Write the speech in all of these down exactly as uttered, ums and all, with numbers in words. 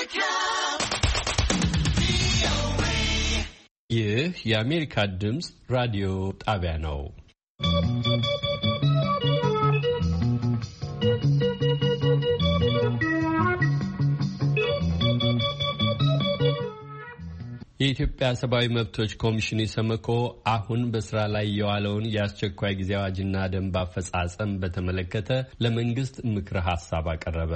America. ይህ የአሜሪካ ድምፅ ራዲዮ ጣቢያ ነው። የኢትዮጵያ ሰብአዊ መብቶች ኮሚሽን ኢሰመኮ አሁን በስራ ላይ የዋለውን የአስቸኳይ ጊዜ አዋጅና ደንብ አፈጻጸም በተመለከተ ለመንግስት ምክረ ሀሳብ አቀረበ።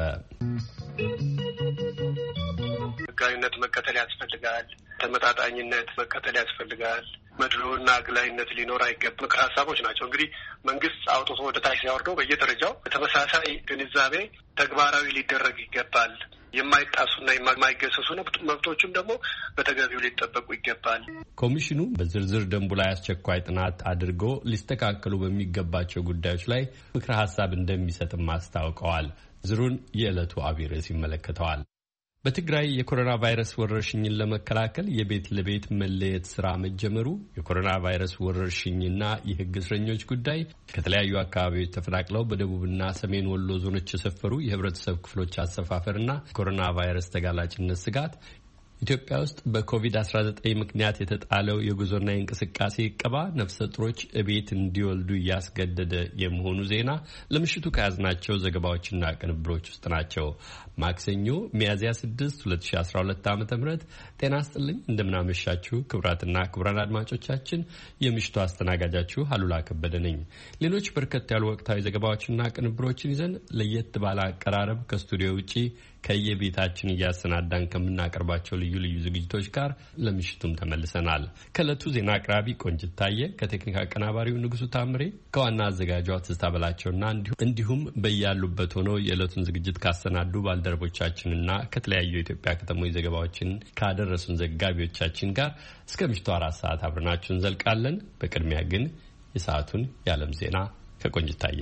ህጋዊነት መከተል ያስፈልጋል። ተመጣጣኝነት መከተል ያስፈልጋል። መድሎና አግላይነት ሊኖር አይገባም። ምክረ ሀሳቦች ናቸው። እንግዲህ መንግስት አውጥቶ ወደ ታች ሲያወርደው በየደረጃው በተመሳሳይ ግንዛቤ ተግባራዊ ሊደረግ ይገባል። የማይጣሱና የማይገሰሱ መብቶችም ደግሞ በተገቢው ሊጠበቁ ይገባል። ኮሚሽኑ በዝርዝር ደንቡ ላይ አስቸኳይ ጥናት አድርጎ ሊስተካከሉ በሚገባቸው ጉዳዮች ላይ ምክረ ሀሳብ እንደሚሰጥም አስታውቀዋል። ዝሩን የዕለቱ አብይ ርዕስ ይመለከተዋል። በትግራይ የኮሮና ቫይረስ ወረርሽኝን ለመከላከል የቤት ለቤት መለየት ስራ መጀመሩ፣ የኮሮና ቫይረስ ወረርሽኝና የህግ እስረኞች ጉዳይ፣ ከተለያዩ አካባቢዎች ተፈናቅለው በደቡብና ሰሜን ወሎ ዞኖች የሰፈሩ የህብረተሰብ ክፍሎች አሰፋፈርና የኮሮና ቫይረስ ተጋላጭነት ስጋት፣ ኢትዮጵያ ውስጥ በኮቪድ አስራ ዘጠኝ ምክንያት የተጣለው የጉዞና የእንቅስቃሴ እቀባ ነፍሰ ጡሮች እቤት እንዲወልዱ እያስገደደ የመሆኑ ዜና ለምሽቱ ከያዝናቸው ዘገባዎችና ቅንብሮች ውስጥ ናቸው። ማክሰኞ ሚያዝያ ስድስት ሁለት ሺህ አስራ ሁለት ዓ.ም ጤና ይስጥልኝ። እንደምናመሻችሁ ክቡራትና ክቡራን አድማጮቻችን፣ የምሽቱ አስተናጋጃችሁ አሉላ ከበደ ነኝ። ሌሎች በርከት ያሉ ወቅታዊ ዘገባዎችና ቅንብሮችን ይዘን ለየት ባለ አቀራረብ ከስቱዲዮ ውጪ ከየቤታችን እያሰናዳን ከምናቀርባቸው ልዩ ልዩ ዝግጅቶች ጋር ለምሽቱም ተመልሰናል። ከዕለቱ ዜና አቅራቢ ቆንጅት ታየ፣ ከቴክኒክ አቀናባሪው ንጉሱ ታምሬ፣ ከዋና አዘጋጇ ትዝታ በላቸውና እንዲሁም በያሉበት ሆነው የዕለቱን ዝግጅት ካሰናዱ ባልደረቦቻችንና ከተለያዩ የኢትዮጵያ ከተሞች ዘገባዎችን ካደረሱን ዘጋቢዎቻችን ጋር እስከ ምሽቱ አራት ሰዓት አብረናችሁ እንዘልቃለን። በቅድሚያ ግን የሰዓቱን የዓለም ዜና ከቆንጅት ታየ።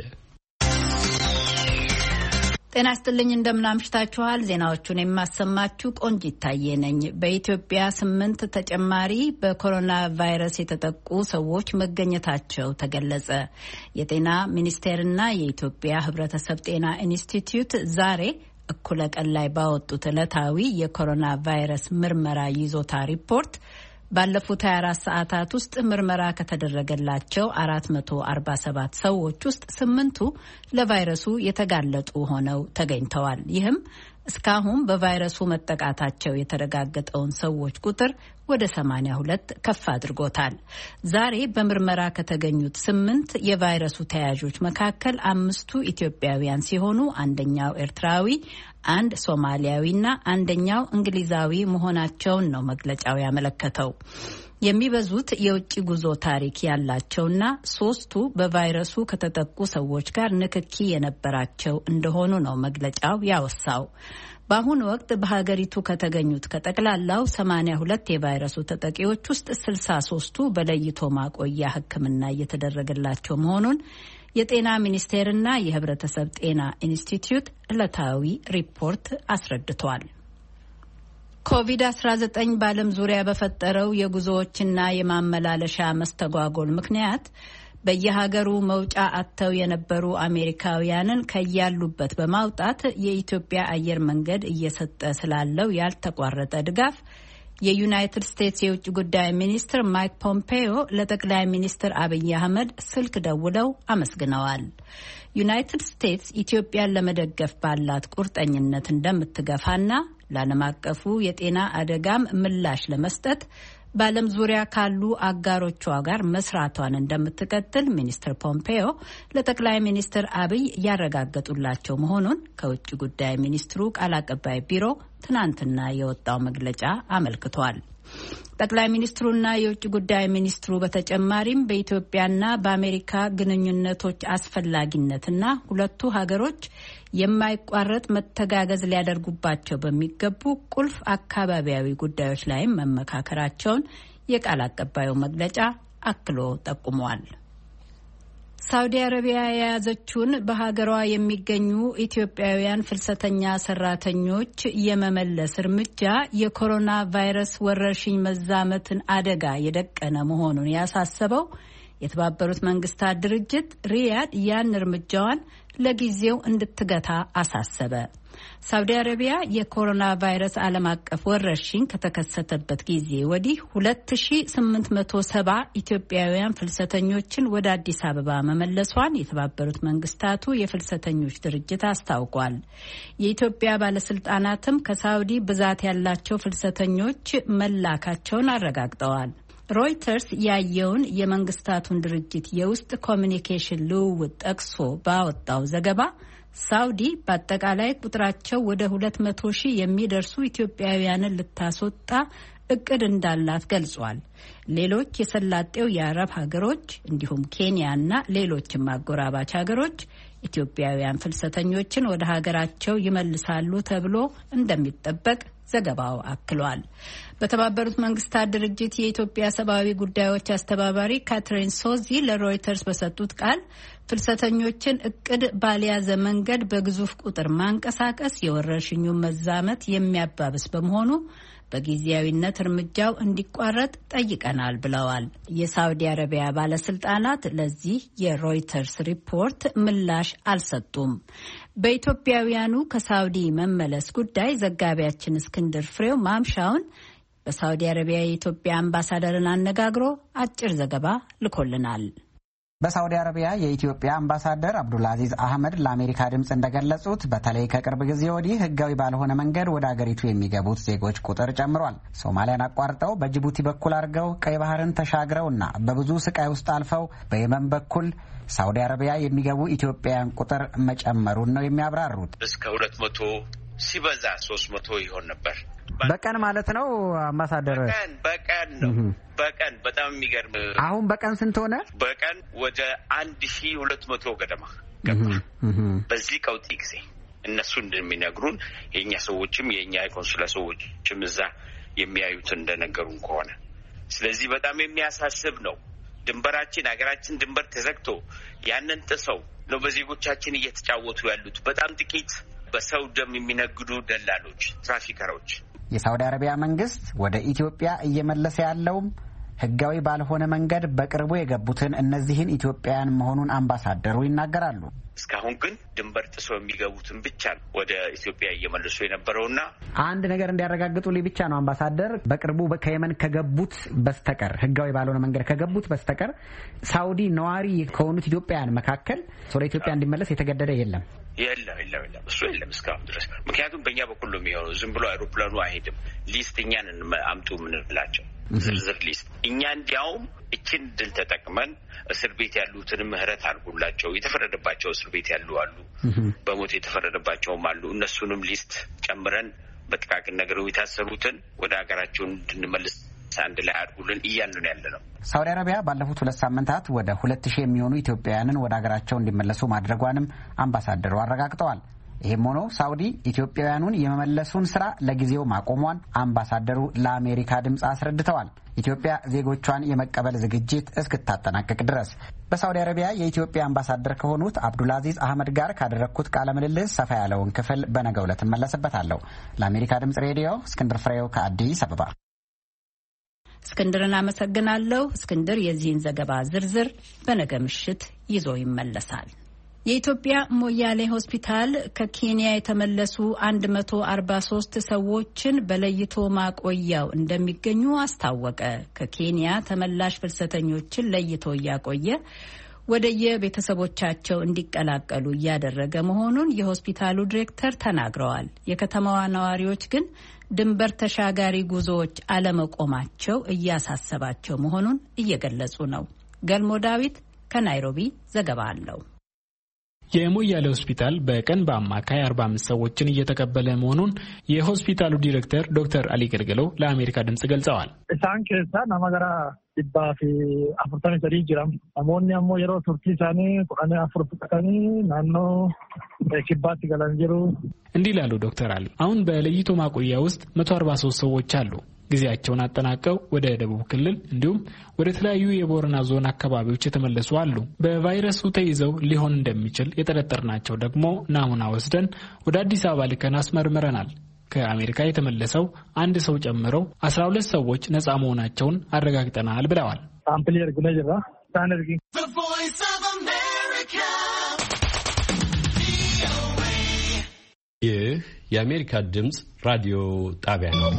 ጤና ይስጥልኝ። እንደምናምሽታችኋል። ዜናዎቹን የማሰማችሁ ቆንጂት ታየ ነኝ። በኢትዮጵያ ስምንት ተጨማሪ በኮሮና ቫይረስ የተጠቁ ሰዎች መገኘታቸው ተገለጸ። የጤና ሚኒስቴርና የኢትዮጵያ ሕብረተሰብ ጤና ኢንስቲትዩት ዛሬ እኩለ ቀን ላይ ባወጡት ዕለታዊ የኮሮና ቫይረስ ምርመራ ይዞታ ሪፖርት ባለፉት ሀያ አራት ሰዓታት ውስጥ ምርመራ ከተደረገላቸው አራት መቶ አርባ ሰባት ሰዎች ውስጥ ስምንቱ ለቫይረሱ የተጋለጡ ሆነው ተገኝተዋል። ይህም እስካሁን በቫይረሱ መጠቃታቸው የተረጋገጠውን ሰዎች ቁጥር ወደ ሰማንያ ሁለት ከፍ አድርጎታል። ዛሬ በምርመራ ከተገኙት ስምንት የቫይረሱ ተያዦች መካከል አምስቱ ኢትዮጵያውያን ሲሆኑ አንደኛው ኤርትራዊ፣ አንድ ሶማሊያዊና አንደኛው እንግሊዛዊ መሆናቸውን ነው መግለጫው ያመለከተው። የሚበዙት የውጭ ጉዞ ታሪክ ያላቸውና ሶስቱ በቫይረሱ ከተጠቁ ሰዎች ጋር ንክኪ የነበራቸው እንደሆኑ ነው መግለጫው ያወሳው። በአሁኑ ወቅት በሀገሪቱ ከተገኙት ከጠቅላላው ሰማንያ ሁለት የቫይረሱ ተጠቂዎች ውስጥ ስልሳ ሶስቱ በለይቶ ማቆያ ሕክምና እየተደረገላቸው መሆኑን የጤና ሚኒስቴርና የሕብረተሰብ ጤና ኢንስቲትዩት ዕለታዊ ሪፖርት አስረድቷል። ኮቪድ አስራ ዘጠኝ በዓለም ዙሪያ በፈጠረው የጉዞዎችና የማመላለሻ መስተጓጎል ምክንያት በየሀገሩ መውጫ አጥተው የነበሩ አሜሪካውያንን ከያሉበት በማውጣት የኢትዮጵያ አየር መንገድ እየሰጠ ስላለው ያልተቋረጠ ድጋፍ የዩናይትድ ስቴትስ የውጭ ጉዳይ ሚኒስትር ማይክ ፖምፔዮ ለጠቅላይ ሚኒስትር አብይ አህመድ ስልክ ደውለው አመስግነዋል። ዩናይትድ ስቴትስ ኢትዮጵያን ለመደገፍ ባላት ቁርጠኝነት እንደምትገፋና ለዓለም አቀፉ የጤና አደጋም ምላሽ ለመስጠት በዓለም ዙሪያ ካሉ አጋሮቿ ጋር መስራቷን እንደምትቀጥል ሚኒስትር ፖምፔዮ ለጠቅላይ ሚኒስትር አብይ ያረጋገጡላቸው መሆኑን ከውጭ ጉዳይ ሚኒስትሩ ቃል አቀባይ ቢሮ ትናንትና የወጣው መግለጫ አመልክቷል። ጠቅላይ ሚኒስትሩና የውጭ ጉዳይ ሚኒስትሩ በተጨማሪም በኢትዮጵያና በአሜሪካ ግንኙነቶች አስፈላጊነትና ሁለቱ ሀገሮች የማይቋረጥ መተጋገዝ ሊያደርጉባቸው በሚገቡ ቁልፍ አካባቢያዊ ጉዳዮች ላይም መመካከራቸውን የቃል አቀባዩ መግለጫ አክሎ ጠቁሟል። ሳውዲ አረቢያ የያዘችውን በሀገሯ የሚገኙ ኢትዮጵያውያን ፍልሰተኛ ሰራተኞች የመመለስ እርምጃ የኮሮና ቫይረስ ወረርሽኝ መዛመትን አደጋ የደቀነ መሆኑን ያሳሰበው የተባበሩት መንግስታት ድርጅት ሪያድ ያን እርምጃዋን ለጊዜው እንድትገታ አሳሰበ። ሳውዲ አረቢያ የኮሮና ቫይረስ ዓለም አቀፍ ወረርሽኝ ከተከሰተበት ጊዜ ወዲህ ሁለት ሺህ ስምንት መቶ ሰባ ኢትዮጵያውያን ፍልሰተኞችን ወደ አዲስ አበባ መመለሷን የተባበሩት መንግስታቱ የፍልሰተኞች ድርጅት አስታውቋል። የኢትዮጵያ ባለስልጣናትም ከሳውዲ ብዛት ያላቸው ፍልሰተኞች መላካቸውን አረጋግጠዋል። ሮይተርስ ያየውን የመንግስታቱን ድርጅት የውስጥ ኮሚኒኬሽን ልውውጥ ጠቅሶ ባወጣው ዘገባ ሳውዲ በአጠቃላይ ቁጥራቸው ወደ ሁለት መቶ ሺህ የሚደርሱ ኢትዮጵያውያንን ልታስወጣ እቅድ እንዳላት ገልጿል። ሌሎች የሰላጤው የአረብ ሀገሮች እንዲሁም ኬንያና ሌሎችም አጎራባች ሀገሮች ኢትዮጵያውያን ፍልሰተኞችን ወደ ሀገራቸው ይመልሳሉ ተብሎ እንደሚጠበቅ ዘገባው አክሏል። በተባበሩት መንግስታት ድርጅት የኢትዮጵያ ሰብአዊ ጉዳዮች አስተባባሪ ካትሪን ሶዚ ለሮይተርስ በሰጡት ቃል ፍልሰተኞችን እቅድ ባልያዘ መንገድ በግዙፍ ቁጥር ማንቀሳቀስ የወረርሽኙን መዛመት የሚያባብስ በመሆኑ በጊዜያዊነት እርምጃው እንዲቋረጥ ጠይቀናል ብለዋል። የሳውዲ አረቢያ ባለስልጣናት ለዚህ የሮይተርስ ሪፖርት ምላሽ አልሰጡም። በኢትዮጵያውያኑ ከሳውዲ መመለስ ጉዳይ ዘጋቢያችን እስክንድር ፍሬው ማምሻውን በሳውዲ አረቢያ የኢትዮጵያ አምባሳደርን አነጋግሮ አጭር ዘገባ ልኮልናል። በሳውዲ አረቢያ የኢትዮጵያ አምባሳደር አብዱልአዚዝ አህመድ ለአሜሪካ ድምጽ እንደገለጹት በተለይ ከቅርብ ጊዜ ወዲህ ህጋዊ ባልሆነ መንገድ ወደ አገሪቱ የሚገቡት ዜጎች ቁጥር ጨምሯል። ሶማሊያን አቋርጠው በጅቡቲ በኩል አድርገው ቀይ ባህርን ተሻግረውና በብዙ ስቃይ ውስጥ አልፈው በየመን በኩል ሳውዲ አረቢያ የሚገቡ ኢትዮጵያውያን ቁጥር መጨመሩን ነው የሚያብራሩት። እስከ ሁለት መቶ ሲበዛ ሶስት መቶ ይሆን ነበር በቀን ማለት ነው አምባሳደር። በቀን በቀን ነው በቀን በጣም የሚገርም። አሁን በቀን ስንት ሆነ? በቀን ወደ አንድ ሺህ ሁለት መቶ ገደማ ገባ። በዚህ ቀውጢ ጊዜ እነሱ እንደሚነግሩን የኛ ሰዎችም የኛ የኮንሱላ ሰዎችም እዛ የሚያዩት እንደነገሩን ከሆነ ስለዚህ በጣም የሚያሳስብ ነው። ድንበራችን ሀገራችን ድንበር ተዘግቶ ያንን ጥሰው ነው በዜጎቻችን እየተጫወቱ ያሉት በጣም ጥቂት በሰው ደም የሚነግዱ ደላሎች፣ ትራፊከሮች። የሳውዲ አረቢያ መንግስት ወደ ኢትዮጵያ እየመለሰ ያለውም ህጋዊ ባልሆነ መንገድ በቅርቡ የገቡትን እነዚህን ኢትዮጵያውያን መሆኑን አምባሳደሩ ይናገራሉ። እስካሁን ግን ድንበር ጥሰው የሚገቡትን ብቻ ነው ወደ ኢትዮጵያ እየመለሱ የነበረውና አንድ ነገር እንዲያረጋግጡልኝ ብቻ ነው አምባሳደር፣ በቅርቡ ከየመን ከገቡት በስተቀር ህጋዊ ባልሆነ መንገድ ከገቡት በስተቀር ሳውዲ ነዋሪ ከሆኑት ኢትዮጵያውያን መካከል ወደ ኢትዮጵያ እንዲመለስ የተገደደ የለም። የለም የለም የለም እሱ የለም እስካሁን ድረስ። ምክንያቱም በእኛ በኩል ነው የሚሆነው። ዝም ብሎ አይሮፕላኑ አይሄድም። ሊስት እኛን አምጡ የምንላቸው ዝርዝር ሊስት። እኛ እንዲያውም እችን ድል ተጠቅመን እስር ቤት ያሉትን ምህረት አድርጉላቸው። የተፈረደባቸው እስር ቤት ያሉ አሉ፣ በሞት የተፈረደባቸውም አሉ። እነሱንም ሊስት ጨምረን በጥቃቅን ነገር የታሰሩትን ወደ ሀገራቸው እንድንመልስ አንድ ላይ አድርጉልን እያልን ያለ ነው። ሳውዲ አረቢያ ባለፉት ሁለት ሳምንታት ወደ ሁለት ሺህ የሚሆኑ ኢትዮጵያውያንን ወደ ሀገራቸው እንዲመለሱ ማድረጓንም አምባሳደሩ አረጋግጠዋል። ይህም ሆኖ ሳውዲ ኢትዮጵያውያኑን የመመለሱን ስራ ለጊዜው ማቆሟን አምባሳደሩ ለአሜሪካ ድምፅ አስረድተዋል። ኢትዮጵያ ዜጎቿን የመቀበል ዝግጅት እስክታጠናቀቅ ድረስ። በሳውዲ አረቢያ የኢትዮጵያ አምባሳደር ከሆኑት አብዱልአዚዝ አህመድ ጋር ካደረግኩት ቃለ ምልልስ ሰፋ ያለውን ክፍል በነገው ዕለት እመለስበታለሁ። ለአሜሪካ ድምፅ ሬዲዮ እስክንድር ፍሬው ከአዲስ አበባ። እስክንድርን አመሰግናለሁ። እስክንድር የዚህን ዘገባ ዝርዝር በነገ ምሽት ይዞ ይመለሳል። የኢትዮጵያ ሞያሌ ሆስፒታል ከኬንያ የተመለሱ አንድ መቶ አርባ ሶስት ሰዎችን በለይቶ ማቆያው እንደሚገኙ አስታወቀ። ከኬንያ ተመላሽ ፍልሰተኞችን ለይቶ እያቆየ ወደየቤተሰቦቻቸው እንዲቀላቀሉ እያደረገ መሆኑን የሆስፒታሉ ዲሬክተር ተናግረዋል። የከተማዋ ነዋሪዎች ግን ድንበር ተሻጋሪ ጉዞዎች አለመቆማቸው እያሳሰባቸው መሆኑን እየገለጹ ነው። ገልሞ ዳዊት ከናይሮቢ ዘገባ አለው። የሞያሌ ሆስፒታል በቀን በአማካይ አርባ አምስት ሰዎችን እየተቀበለ መሆኑን የሆስፒታሉ ዲሬክተር ዶክተር አሊ ገልገለው ለአሜሪካ ድምጽ ገልጸዋል። እሳን ከሳ ናማገራ ዲባፊ አፍርታኒ ሰሪ ጅራም አሞኒ አሞ የሮ ቱርቲ ሳኒ ቁራኔ አፍርታኒ ናኖ ኪባት ገላንጀሩ እንዲህ ላሉ ዶክተር አሊ አሁን በለይቶ ማቆያ ውስጥ መቶ አርባ ሶስት ሰዎች አሉ። ጊዜያቸውን አጠናቀው ወደ ደቡብ ክልል እንዲሁም ወደ ተለያዩ የቦረና ዞን አካባቢዎች የተመለሱ አሉ። በቫይረሱ ተይዘው ሊሆን እንደሚችል የጠረጠርናቸው ደግሞ ናሙና ወስደን ወደ አዲስ አበባ ልከን አስመርምረናል። ከአሜሪካ የተመለሰው አንድ ሰው ጨምረው አስራ ሁለት ሰዎች ነፃ መሆናቸውን አረጋግጠናል ብለዋል። ሳምፕል የርጉነ ጅራ ሳነርጊ የአሜሪካ ድምፅ ራዲዮ ጣቢያ ነው።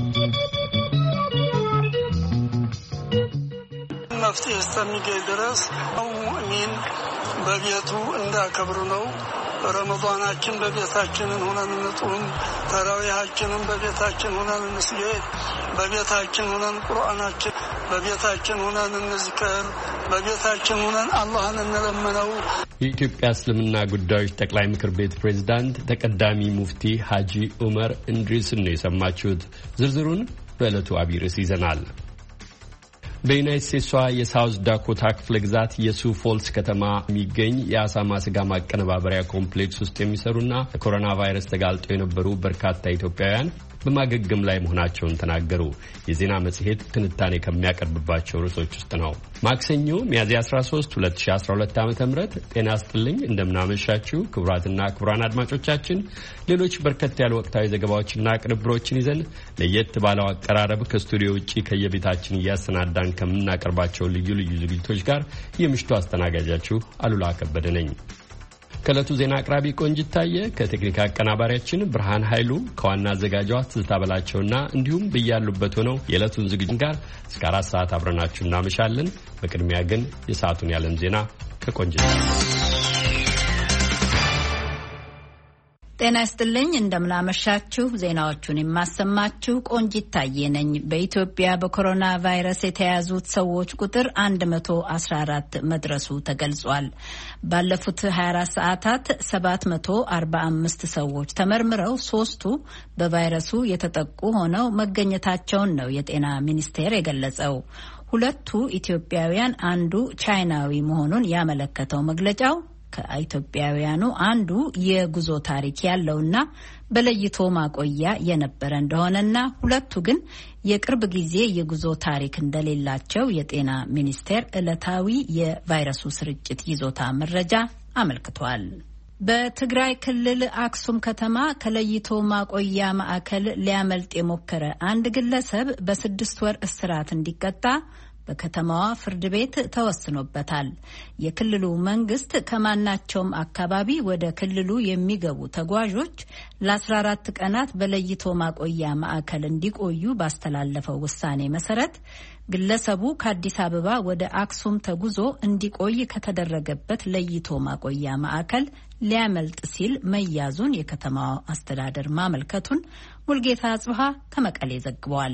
መፍትሄ እስከሚገኝ ድረስ ሙእሚን በቤቱ እንዳከብሩ ነው። ረመዳናችን በቤታችን ሆነን እንጹም፣ ተራዊሃችንን በቤታችን ሆነን እንስገድ፣ በቤታችን ሆነን ቁርአናችን በቤታችን ሆነን እንዝከር፣ በቤታችን ሆነን አላህን እንለምነው። የኢትዮጵያ እስልምና ጉዳዮች ጠቅላይ ምክር ቤት ፕሬዝዳንት ተቀዳሚ ሙፍቲ ሀጂ ዑመር እንድሪስን ነው የሰማችሁት። ዝርዝሩን በዕለቱ አብይ ርዕስ ይዘናል። በዩናይትድ ስቴትሷ የሳውዝ ዳኮታ ክፍለ ግዛት የሱ ፎልስ ከተማ የሚገኝ የአሳማ ስጋ ማቀነባበሪያ ኮምፕሌክስ ውስጥ የሚሰሩና ኮሮና ቫይረስ ተጋልጠው የነበሩ በርካታ ኢትዮጵያውያን በማገገም ላይ መሆናቸውን ተናገሩ። የዜና መጽሔት ትንታኔ ከሚያቀርብባቸው ርዕሶች ውስጥ ነው። ማክሰኞ ሚያዝያ አስራ ሶስት ሁለት ሺህ አስራ ሁለት ዓመተ ምህረት ጤና ይስጥልኝ። እንደምናመሻችሁ ክቡራትና ክቡራን አድማጮቻችን፣ ሌሎች በርከት ያሉ ወቅታዊ ዘገባዎችና ቅንብሮችን ይዘን ለየት ባለው አቀራረብ ከስቱዲዮ ውጪ ከየቤታችን እያሰናዳን ከምናቀርባቸው ልዩ ልዩ ዝግጅቶች ጋር የምሽቱ አስተናጋጃችሁ አሉላ ከበደ ነኝ። ከእለቱ ዜና አቅራቢ ቆንጅት ታየ፣ ከቴክኒክ አቀናባሪያችን ብርሃን ኃይሉ፣ ከዋና አዘጋጇ ትዝታ በላቸውና እንዲሁም በያሉበት ሆነው የዕለቱን ዝግጅት ጋር እስከ አራት ሰዓት አብረናችሁ እናመሻለን። በቅድሚያ ግን የሰዓቱን ያለም ዜና ከቆንጅት። ጤና ይስጥልኝ። እንደምናመሻችሁ። ዜናዎቹን የማሰማችሁ ቆንጂት ታዬ ነኝ። በኢትዮጵያ በኮሮና ቫይረስ የተያዙት ሰዎች ቁጥር አንድ መቶ አስራ አራት መድረሱ ተገልጿል። ባለፉት ሀያ አራት ሰዓታት ሰባት መቶ አርባ አምስት ሰዎች ተመርምረው ሶስቱ በቫይረሱ የተጠቁ ሆነው መገኘታቸውን ነው የጤና ሚኒስቴር የገለጸው። ሁለቱ ኢትዮጵያውያን፣ አንዱ ቻይናዊ መሆኑን ያመለከተው መግለጫው ከኢትዮጵያውያኑ አንዱ የጉዞ ታሪክ ያለውና በለይቶ ማቆያ የነበረ እንደሆነና ሁለቱ ግን የቅርብ ጊዜ የጉዞ ታሪክ እንደሌላቸው የጤና ሚኒስቴር ዕለታዊ የቫይረሱ ስርጭት ይዞታ መረጃ አመልክቷል። በትግራይ ክልል አክሱም ከተማ ከለይቶ ማቆያ ማዕከል ሊያመልጥ የሞከረ አንድ ግለሰብ በስድስት ወር እስራት እንዲቀጣ በከተማዋ ፍርድ ቤት ተወስኖበታል። የክልሉ መንግስት ከማናቸውም አካባቢ ወደ ክልሉ የሚገቡ ተጓዦች ለአስራ አራት ቀናት በለይቶ ማቆያ ማዕከል እንዲቆዩ ባስተላለፈው ውሳኔ መሰረት ግለሰቡ ከአዲስ አበባ ወደ አክሱም ተጉዞ እንዲቆይ ከተደረገበት ለይቶ ማቆያ ማዕከል ሊያመልጥ ሲል መያዙን የከተማዋ አስተዳደር ማመልከቱን ሙልጌታ አጽብሃ ከመቀሌ ዘግቧል።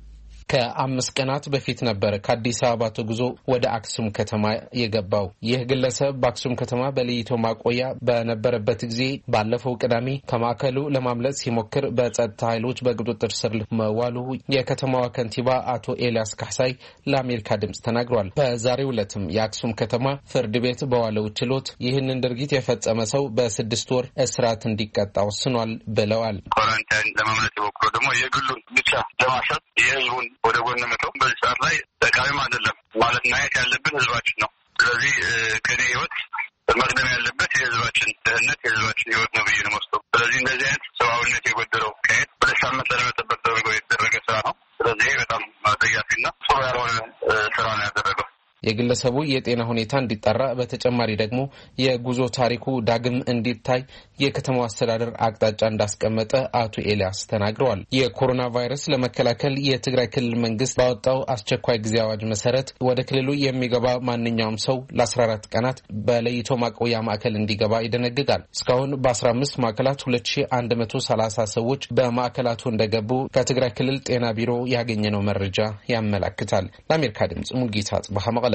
ከአምስት ቀናት በፊት ነበር ከአዲስ አበባ ተጉዞ ወደ አክሱም ከተማ የገባው። ይህ ግለሰብ በአክሱም ከተማ በለይቶ ማቆያ በነበረበት ጊዜ ባለፈው ቅዳሜ ከማዕከሉ ለማምለጥ ሲሞክር በጸጥታ ኃይሎች በቁጥጥር ስር መዋሉ የከተማዋ ከንቲባ አቶ ኤልያስ ካሕሳይ ለአሜሪካ ድምጽ ተናግሯል። በዛሬው ዕለትም የአክሱም ከተማ ፍርድ ቤት በዋለው ችሎት ይህንን ድርጊት የፈጸመ ሰው በስድስት ወር እስራት እንዲቀጣ ወስኗል ብለዋል። ኮረንታይን ለማምለጥ የሞክረው ደግሞ የግሉን ብቻ ለማሸት የህዝቡን ወደ ጎን መተው በዚህ ሰዓት ላይ ጠቃሚም አይደለም። ማለት ማየት ያለብን ህዝባችን ነው። ስለዚህ ከኔ ህይወት መቅደም ያለበት የህዝባችን ደህንነት፣ የህዝባችን ህይወት ነው ብዬ ነው የምወስደው። ስለዚህ እንደዚህ አይነት ሰብአዊነት የጎደለው ከሄድ ወደ ሳምንት ለመጠበቅ ተደርጎ የተደረገ ስራ ነው። ስለዚህ በጣም አጠያፊና ጥሩ ያልሆነ ስራ ነው ያደረገው። የግለሰቡ የጤና ሁኔታ እንዲጣራ በተጨማሪ ደግሞ የጉዞ ታሪኩ ዳግም እንዲታይ የከተማው አስተዳደር አቅጣጫ እንዳስቀመጠ አቶ ኤልያስ ተናግረዋል። የኮሮና ቫይረስ ለመከላከል የትግራይ ክልል መንግስት ባወጣው አስቸኳይ ጊዜ አዋጅ መሰረት ወደ ክልሉ የሚገባ ማንኛውም ሰው ለአስራ አራት ቀናት በለይቶ ማቆያ ማዕከል እንዲገባ ይደነግጋል። እስካሁን በአስራ አምስት ማዕከላት ሁለት ሺህ አንድ መቶ ሰላሳ ሰዎች በማዕከላቱ እንደገቡ ከትግራይ ክልል ጤና ቢሮ ያገኘነው መረጃ ያመለክታል። ለአሜሪካ ድምጽ ሙልጌታ አጽብሃ መቀለም።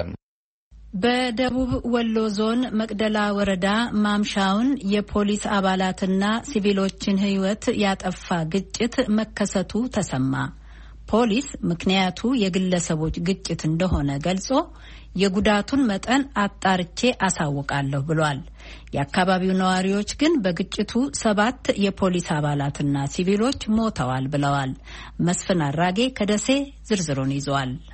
በደቡብ ወሎ ዞን መቅደላ ወረዳ ማምሻውን የፖሊስ አባላትና ሲቪሎችን ሕይወት ያጠፋ ግጭት መከሰቱ ተሰማ። ፖሊስ ምክንያቱ የግለሰቦች ግጭት እንደሆነ ገልጾ የጉዳቱን መጠን አጣርቼ አሳውቃለሁ ብሏል። የአካባቢው ነዋሪዎች ግን በግጭቱ ሰባት የፖሊስ አባላትና ሲቪሎች ሞተዋል ብለዋል። መስፍን አራጌ ከደሴ ዝርዝሩን ይዟል።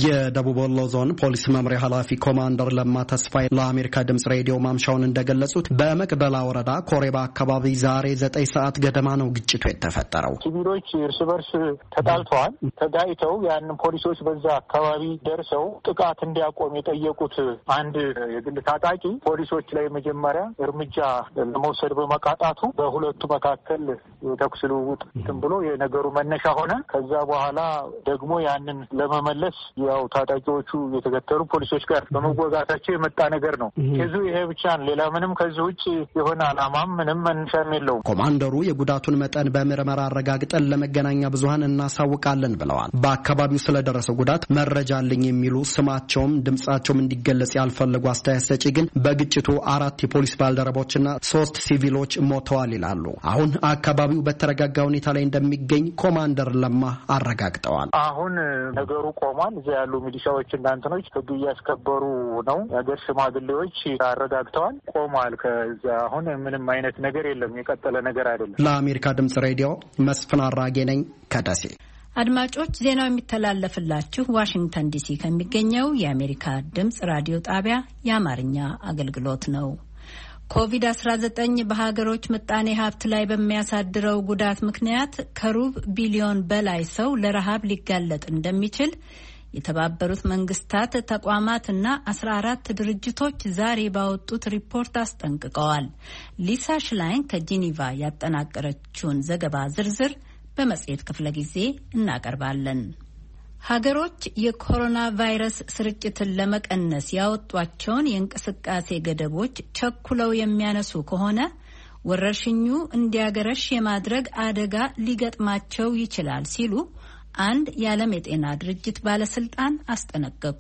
የደቡብ ወሎ ዞን ፖሊስ መምሪያ ኃላፊ ኮማንደር ለማ ተስፋዬ ለአሜሪካ ድምጽ ሬዲዮ ማምሻውን እንደገለጹት በመቅደላ ወረዳ ኮሬባ አካባቢ ዛሬ ዘጠኝ ሰዓት ገደማ ነው ግጭቱ የተፈጠረው። ሲቪሎች እርስ በርስ ተጣልተዋል። ተጋይተው ያንን ፖሊሶች በዛ አካባቢ ደርሰው ጥቃት እንዲያቆም የጠየቁት አንድ የግል ታጣቂ ፖሊሶች ላይ መጀመሪያ እርምጃ ለመውሰድ በመቃጣቱ በሁለቱ መካከል የተኩስ ልውውጥ እንትን ብሎ የነገሩ መነሻ ሆነ። ከዛ በኋላ ደግሞ ያንን ለመመለስ ያው ታጣቂዎቹ የተከተሉ ፖሊሶች ጋር በመወጋታቸው የመጣ ነገር ነው። ከዙ ይሄ ብቻ ነው። ሌላ ምንም ከዚህ ውጭ የሆነ አላማም ምንም መነሻም የለውም። ኮማንደሩ የጉዳቱን መጠን በምርመራ አረጋግጠን ለመገናኛ ብዙሃን እናሳውቃለን ብለዋል። በአካባቢው ስለደረሰው ጉዳት መረጃ አለኝ የሚሉ ስማቸውም ድምጻቸውም እንዲገለጽ ያልፈለጉ አስተያየት ሰጪ ግን በግጭቱ አራት የፖሊስ ባልደረቦችና ሶስት ሲቪሎች ሞተዋል ይላሉ። አሁን አካባቢው በተረጋጋ ሁኔታ ላይ እንደሚገኝ ኮማንደር ለማ አረጋግጠዋል። አሁን ነገሩ ቆሟል። እዚያ ያሉ ሚሊሻዎች እና እንትኖች ህግ እያስከበሩ ነው። የሀገር ሽማግሌዎች አረጋግተዋል። ቆሟል። ከዚያ አሁን ምንም አይነት ነገር የለም። የቀጠለ ነገር አይደለም። ለአሜሪካ ድምጽ ሬዲዮ መስፍን አራጌ ነኝ ከደሴ። አድማጮች ዜናው የሚተላለፍላችሁ ዋሽንግተን ዲሲ ከሚገኘው የአሜሪካ ድምጽ ራዲዮ ጣቢያ የአማርኛ አገልግሎት ነው። ኮቪድ አስራ ዘጠኝ በሀገሮች ምጣኔ ሀብት ላይ በሚያሳድረው ጉዳት ምክንያት ከሩብ ቢሊዮን በላይ ሰው ለረሃብ ሊጋለጥ እንደሚችል የተባበሩት መንግስታት ተቋማትና አስራ አራት ድርጅቶች ዛሬ ባወጡት ሪፖርት አስጠንቅቀዋል። ሊሳ ሽላይን ከጄኔቫ ያጠናቀረችውን ዘገባ ዝርዝር በመጽሔት ክፍለ ጊዜ እናቀርባለን። ሀገሮች የኮሮና ቫይረስ ስርጭትን ለመቀነስ ያወጧቸውን የእንቅስቃሴ ገደቦች ቸኩለው የሚያነሱ ከሆነ ወረርሽኙ እንዲያገረሽ የማድረግ አደጋ ሊገጥማቸው ይችላል ሲሉ አንድ የዓለም የጤና ድርጅት ባለስልጣን አስጠነቀቁ።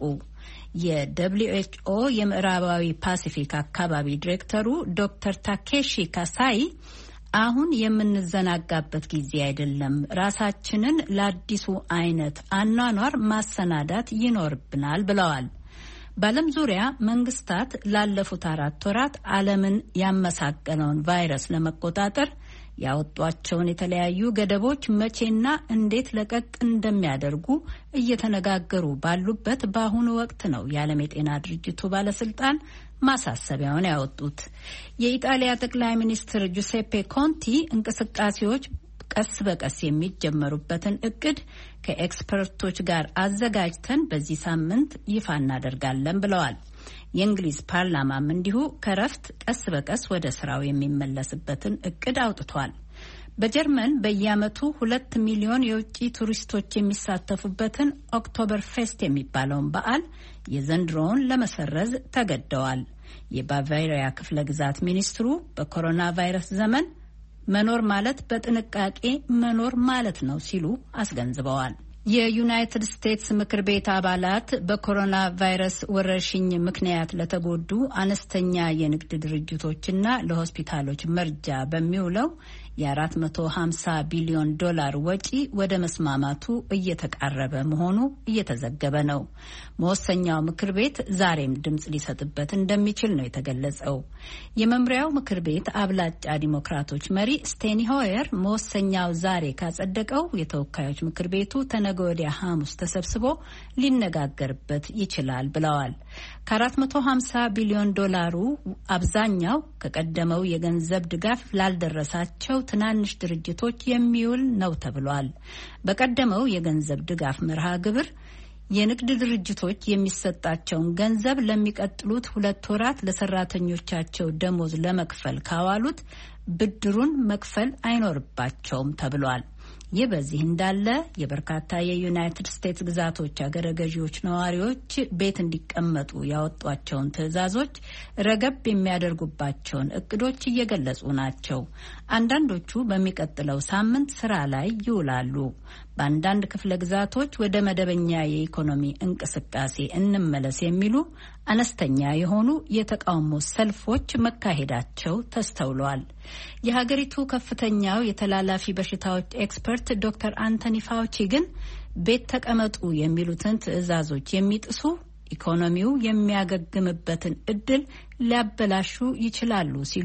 የደብሊው ኤች ኦ የምዕራባዊ ፓሲፊክ አካባቢ ዲሬክተሩ ዶክተር ታኬሺ ካሳይ አሁን የምንዘናጋበት ጊዜ አይደለም፣ ራሳችንን ለአዲሱ አይነት አኗኗር ማሰናዳት ይኖርብናል ብለዋል። በዓለም ዙሪያ መንግስታት ላለፉት አራት ወራት ዓለምን ያመሳቀለውን ቫይረስ ለመቆጣጠር ያወጧቸውን የተለያዩ ገደቦች መቼና እንዴት ለቀቅ እንደሚያደርጉ እየተነጋገሩ ባሉበት በአሁኑ ወቅት ነው የዓለም የጤና ድርጅቱ ባለስልጣን ማሳሰቢያውን ያወጡት። የኢጣሊያ ጠቅላይ ሚኒስትር ጁሴፔ ኮንቲ እንቅስቃሴዎች ቀስ በቀስ የሚጀመሩበትን እቅድ ከኤክስፐርቶች ጋር አዘጋጅተን በዚህ ሳምንት ይፋ እናደርጋለን ብለዋል። የእንግሊዝ ፓርላማም እንዲሁ ከረፍት ቀስ በቀስ ወደ ስራው የሚመለስበትን እቅድ አውጥቷል። በጀርመን በየዓመቱ ሁለት ሚሊዮን የውጭ ቱሪስቶች የሚሳተፉበትን ኦክቶበር ፌስት የሚባለውን በዓል የዘንድሮውን ለመሰረዝ ተገደዋል። የባቫሪያ ክፍለ ግዛት ሚኒስትሩ በኮሮና ቫይረስ ዘመን መኖር ማለት በጥንቃቄ መኖር ማለት ነው ሲሉ አስገንዝበዋል። የዩናይትድ ስቴትስ ምክር ቤት አባላት በኮሮና ቫይረስ ወረርሽኝ ምክንያት ለተጎዱ አነስተኛ የንግድ ድርጅቶችና ለሆስፒታሎች መርጃ በሚውለው የአራት መቶ ሀምሳ ቢሊዮን ዶላር ወጪ ወደ መስማማቱ እየተቃረበ መሆኑ እየተዘገበ ነው። መወሰኛው ምክር ቤት ዛሬም ድምጽ ሊሰጥበት እንደሚችል ነው የተገለጸው። የመምሪያው ምክር ቤት አብላጫ ዲሞክራቶች መሪ ስቴኒ ሆየር መወሰኛው ዛሬ ካጸደቀው የተወካዮች ምክር ቤቱ ተነገ ወዲያ ሐሙስ ተሰብስቦ ሊነጋገርበት ይችላል ብለዋል። ከአራት መቶ ሀምሳ ቢሊዮን ዶላሩ አብዛኛው ከቀደመው የገንዘብ ድጋፍ ላልደረሳቸው ትናንሽ ድርጅቶች የሚውል ነው ተብሏል። በቀደመው የገንዘብ ድጋፍ መርሃ ግብር የንግድ ድርጅቶች የሚሰጣቸውን ገንዘብ ለሚቀጥሉት ሁለት ወራት ለሰራተኞቻቸው ደሞዝ ለመክፈል ካዋሉት ብድሩን መክፈል አይኖርባቸውም ተብሏል። ይህ በዚህ እንዳለ የበርካታ የዩናይትድ ስቴትስ ግዛቶች አገረ ገዢዎች ነዋሪዎች ቤት እንዲቀመጡ ያወጧቸውን ትዕዛዞች ረገብ የሚያደርጉባቸውን እቅዶች እየገለጹ ናቸው። አንዳንዶቹ በሚቀጥለው ሳምንት ስራ ላይ ይውላሉ። በአንዳንድ ክፍለ ግዛቶች ወደ መደበኛ የኢኮኖሚ እንቅስቃሴ እንመለስ የሚሉ አነስተኛ የሆኑ የተቃውሞ ሰልፎች መካሄዳቸው ተስተውሏል። የሀገሪቱ ከፍተኛው የተላላፊ በሽታዎች ኤክስፐርት ዶክተር አንቶኒ ፋውቺ ግን ቤት ተቀመጡ የሚሉትን ትዕዛዞች የሚጥሱ ኢኮኖሚው የሚያገግምበትን እድል ሊያበላሹ ይችላሉ ሲሉ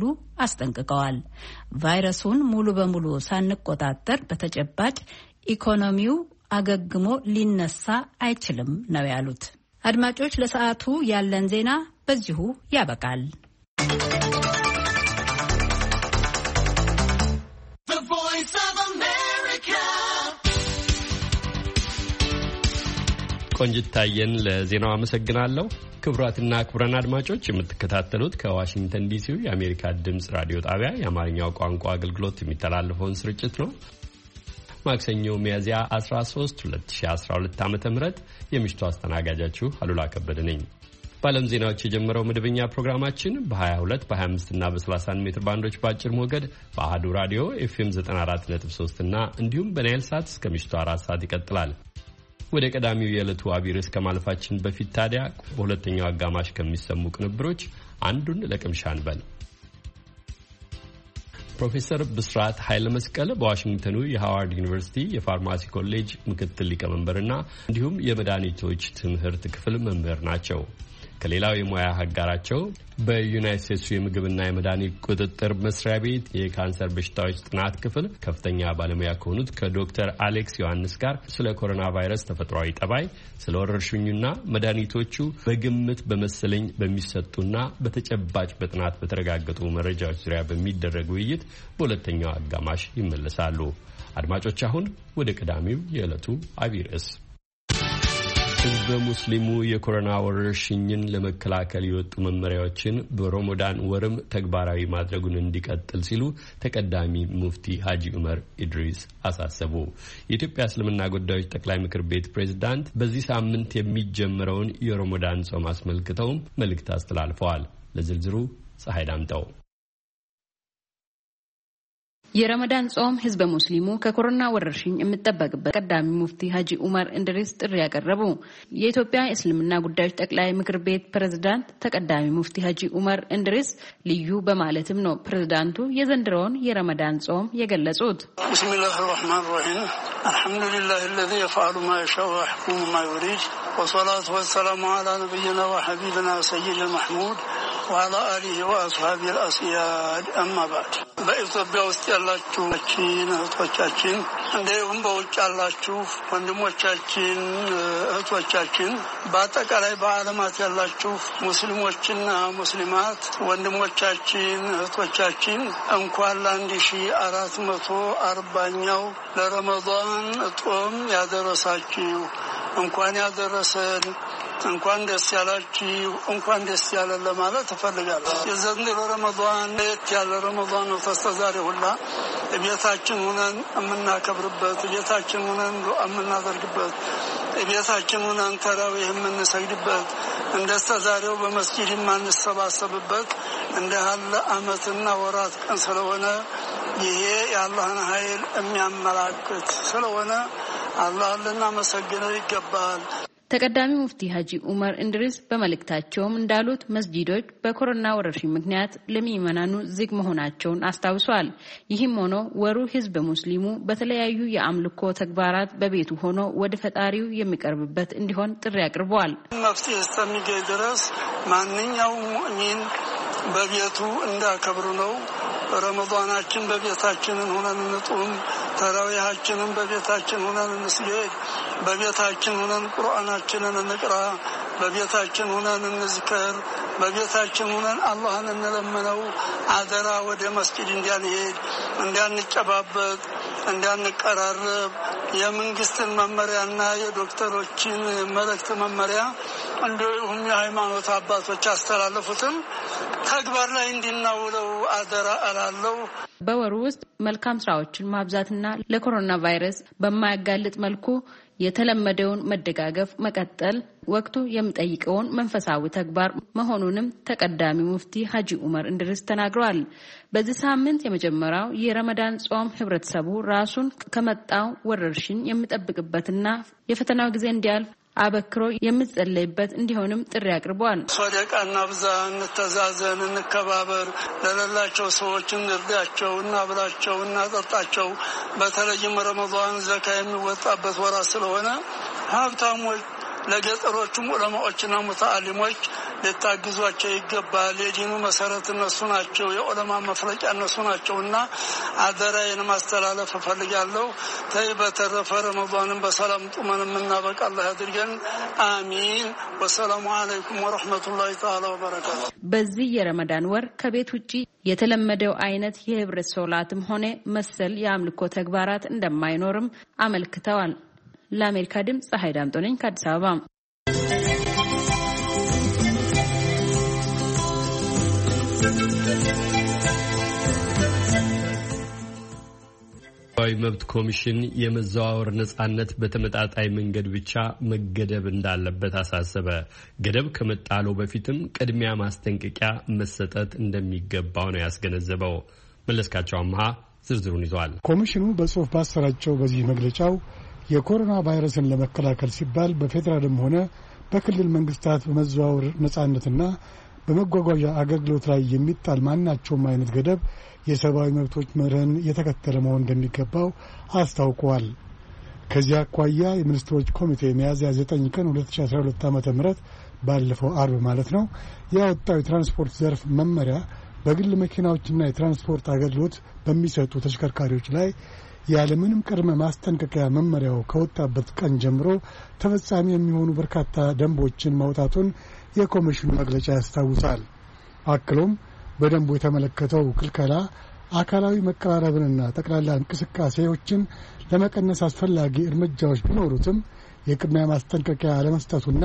አስጠንቅቀዋል። ቫይረሱን ሙሉ በሙሉ ሳንቆጣጠር በተጨባጭ ኢኮኖሚው አገግሞ ሊነሳ አይችልም ነው ያሉት። አድማጮች፣ ለሰዓቱ ያለን ዜና በዚሁ ያበቃል። ቆንጂት ታየን ለዜናው አመሰግናለሁ። ክቡራትና ክቡራን አድማጮች የምትከታተሉት ከዋሽንግተን ዲሲው የአሜሪካ ድምፅ ራዲዮ ጣቢያ የአማርኛው ቋንቋ አገልግሎት የሚተላለፈውን ስርጭት ነው። ማክሰኞ ሚያዝያ አስራ ሶስት ሁለት ሺህ አስራ ሁለት ዓመተ ምህረት የምሽቱ አስተናጋጃችሁ አሉላ ከበደ ነኝ። በዓለም ዜናዎች የጀመረው መደበኛ ፕሮግራማችን በ22 በ25 እና በ31 ሜትር ባንዶች በአጭር ሞገድ በአህዱ ራዲዮ ኤፍኤም ዘጠና አራት ነጥብ ሶስት እና እንዲሁም በናይል ሳት እስከ ምሽቱ አራት ሰዓት ይቀጥላል። ወደ ቀዳሚው የዕለቱ አብይ ርዕስ ከማለፋችን በፊት ታዲያ በሁለተኛው አጋማሽ ከሚሰሙ ቅንብሮች አንዱን ለቅምሻ እንበል። ፕሮፌሰር ብስራት ኃይለ መስቀል በዋሽንግተኑ የሃዋርድ ዩኒቨርሲቲ የፋርማሲ ኮሌጅ ምክትል ሊቀመንበርና እንዲሁም የመድኃኒቶች ትምህርት ክፍል መምህር ናቸው። ከሌላው የሙያ አጋራቸው በዩናይትድ ስቴትስ የምግብና የመድኃኒት ቁጥጥር መስሪያ ቤት የካንሰር በሽታዎች ጥናት ክፍል ከፍተኛ ባለሙያ ከሆኑት ከዶክተር አሌክስ ዮሐንስ ጋር ስለ ኮሮና ቫይረስ ተፈጥሯዊ ጠባይ፣ ስለ ወረርሽኙና መድኃኒቶቹ በግምት በመሰለኝ በሚሰጡና በተጨባጭ በጥናት በተረጋገጡ መረጃዎች ዙሪያ በሚደረግ ውይይት በሁለተኛው አጋማሽ ይመለሳሉ። አድማጮች፣ አሁን ወደ ቀዳሚው የዕለቱ አብይ ርዕስ ህዝበ ሙስሊሙ የኮሮና ወረርሽኝን ለመከላከል የወጡ መመሪያዎችን በረመዳን ወርም ተግባራዊ ማድረጉን እንዲቀጥል ሲሉ ተቀዳሚ ሙፍቲ ሀጂ ዑመር ኢድሪስ አሳሰቡ። የኢትዮጵያ እስልምና ጉዳዮች ጠቅላይ ምክር ቤት ፕሬዝዳንት በዚህ ሳምንት የሚጀምረውን የረመዳን ጾም አስመልክተውም መልእክት አስተላልፈዋል። ለዝርዝሩ ፀሐይ ዳምጠው። የረመዳን ጾም ህዝበ ሙስሊሙ ከኮሮና ወረርሽኝ የሚጠበቅበት ቀዳሚ ሙፍቲ ሀጂ ዑመር ኢድሪስ ጥሪ ያቀረቡ። የኢትዮጵያ እስልምና ጉዳዮች ጠቅላይ ምክር ቤት ፕሬዝዳንት ተቀዳሚ ሙፍቲ ሀጂ ዑመር ኢድሪስ ልዩ በማለትም ነው ፕሬዝዳንቱ የዘንድሮውን የረመዳን ጾም የገለጹት። ቢስሚላሂ ረህማኒ ረሂም አልሐምዱሊላሂ አለዚ የፈዐሉ ማ የሻኡ ወየሕኩሙ ማ ዩሪድ ወሰላቱ ወሰላሙ ዐላ ነቢይና ወሐቢብና ሰይዲና መሕሙድ ወዐላ አሊሂ ወአስሐቢሂ አልአስያድ አማ ባዕድ። በኢትዮጵያ ውስጥ ያላችሁ እህቶቻችን እንዲሁም በውጭ ያላችሁ ወንድሞቻችን እህቶቻችን በአጠቃላይ በዓለማት ያላችሁ ሙስሊሞችና ሙስሊማት ወንድሞቻችን እህቶቻችን እንኳን ለአንድ ሺ አራት መቶ አርባኛው ለረመዳን ጾም ያደረሳችሁ። እንኳን ያደረሰን፣ እንኳን ደስ ያላችሁ፣ እንኳን ደስ ያለን ለማለት እፈልጋለሁ። የዘንድሮ ረመዳን ለየት ያለ ረመዳን ነው። ተስተዛሬ ሁላ ቤታችን ሆነን የምናከብርበት፣ ቤታችን ሆነን ዱዓ የምናደርግበት፣ ቤታችን ሆነን ተራዊህ የምንሰግድበት፣ እንደስተዛሬው በመስጊድ የማንሰባሰብበት እንደ ያለ ዓመትና ወራት ቀን ስለሆነ ይሄ የአላህን ኃይል የሚያመላክት ስለሆነ አላህን ልናመሰግነው ይገባል። ተቀዳሚ ሙፍቲ ሀጂ ዑመር ኢድሪስ በመልእክታቸውም እንዳሉት መስጂዶች በኮሮና ወረርሽኝ ምክንያት ለሚመናኑ ዝግ መሆናቸውን አስታውሷል። ይህም ሆኖ ወሩ ህዝብ ሙስሊሙ በተለያዩ የአምልኮ ተግባራት በቤቱ ሆኖ ወደ ፈጣሪው የሚቀርብበት እንዲሆን ጥሪ አቅርበዋል። መፍትሄ እስከሚገኝ ድረስ ማንኛውም ሙእሚን በቤቱ እንዳከብሩ ነው። ረመዳናችን በቤታችን ሆነን እንጡም፣ ተራዊሃችንን በቤታችን ሆነን እንስገድ፣ በቤታችን ሆነን ቁርአናችንን እንቅራ፣ በቤታችን ሆነን እንዝከር፣ በቤታችን ሆነን አላህን እንለምነው። አደራ ወደ መስጊድ እንዳንሄድ፣ እንዳንጨባበጥ፣ እንዳንቀራረብ የመንግስትን መመሪያና የዶክተሮችን መልእክት መመሪያ እንዲሁም የሃይማኖት አባቶች ያስተላለፉትን ተግባር ላይ እንድናውለው አደራ እላለሁ። በወሩ ውስጥ መልካም ስራዎችን ማብዛትና ለኮሮና ቫይረስ በማያጋልጥ መልኩ የተለመደውን መደጋገፍ መቀጠል ወቅቱ የሚጠይቀውን መንፈሳዊ ተግባር መሆኑንም ተቀዳሚ ሙፍቲ ሀጂ ዑመር ኢድሪስ ተናግረዋል። በዚህ ሳምንት የመጀመሪያው የረመዳን ጾም ህብረተሰቡ ራሱን ከመጣው ወረርሽኝ የሚጠብቅበትና የፈተናው ጊዜ እንዲያልፍ አበክሮ የምትጸለይበት እንዲሆንም ጥሪ አቅርበዋል። ሶደቃ እናብዛ፣ እንተዛዘን፣ እንከባበር፣ ለሌላቸው ሰዎች እንርዳቸው፣ እናብላቸው፣ እናጠጣቸው። በተለይም ረመዳን ዘካ የሚወጣበት ወራት ስለሆነ ሀብታሞች ለገጠሮቹም ዑለማዎችና ሙተአሊሞች ሊታግዟቸው ይገባል። የዲኑ መሰረት እነሱ ናቸው፣ የዑለማ መፍለጫ እነሱ ናቸውና አደራዬን ማስተላለፍ እፈልጋለሁ። ተይ በተረፈ ረመዳንን በሰላም ጡመን የምናበቃ አላህ ያድርገን። አሚን። ወሰላሙ አለይኩም ወረህመቱላሂ ተዓላ ወበረካቱ። በዚህ የረመዳን ወር ከቤት ውጪ የተለመደው አይነት የህብረት ሶላትም ሆነ መሰል የአምልኮ ተግባራት እንደማይኖርም አመልክተዋል። ለአሜሪካ ድምጽ ፀሐይ ዳምጦ ነኝ ከአዲስ አበባ። ሰብአዊ መብት ኮሚሽን የመዘዋወር ነጻነት በተመጣጣኝ መንገድ ብቻ መገደብ እንዳለበት አሳሰበ። ገደብ ከመጣለው በፊትም ቅድሚያ ማስጠንቀቂያ መሰጠት እንደሚገባው ነው ያስገነዘበው። መለስካቸው አምሃ ዝርዝሩን ይዟል። ኮሚሽኑ በጽሁፍ ባሰራጨው በዚህ መግለጫው የኮሮና ቫይረስን ለመከላከል ሲባል በፌዴራልም ሆነ በክልል መንግስታት በመዘዋወር ነጻነትና በመጓጓዣ አገልግሎት ላይ የሚጣል ማናቸውም አይነት ገደብ የሰብአዊ መብቶች መርህን የተከተለ መሆን እንደሚገባው አስታውቀዋል። ከዚህ አኳያ የሚኒስትሮች ኮሚቴ ሚያዝያ ዘጠኝ ቀን ሁለት ሺህ አስራ ሁለት ዓመተ ምህረት ባለፈው አርብ ማለት ነው ያወጣው የትራንስፖርት ዘርፍ መመሪያ በግል መኪናዎችና የትራንስፖርት አገልግሎት በሚሰጡ ተሽከርካሪዎች ላይ ያለምንም ቅድመ ማስጠንቀቂያ መመሪያው ከወጣበት ቀን ጀምሮ ተፈጻሚ የሚሆኑ በርካታ ደንቦችን ማውጣቱን የኮሚሽኑ መግለጫ ያስታውሳል። አክሎም በደንቡ የተመለከተው ክልከላ አካላዊ መቀራረብንና ጠቅላላ እንቅስቃሴዎችን ለመቀነስ አስፈላጊ እርምጃዎች ቢኖሩትም የቅድሚያ ማስጠንቀቂያ አለመስጠቱና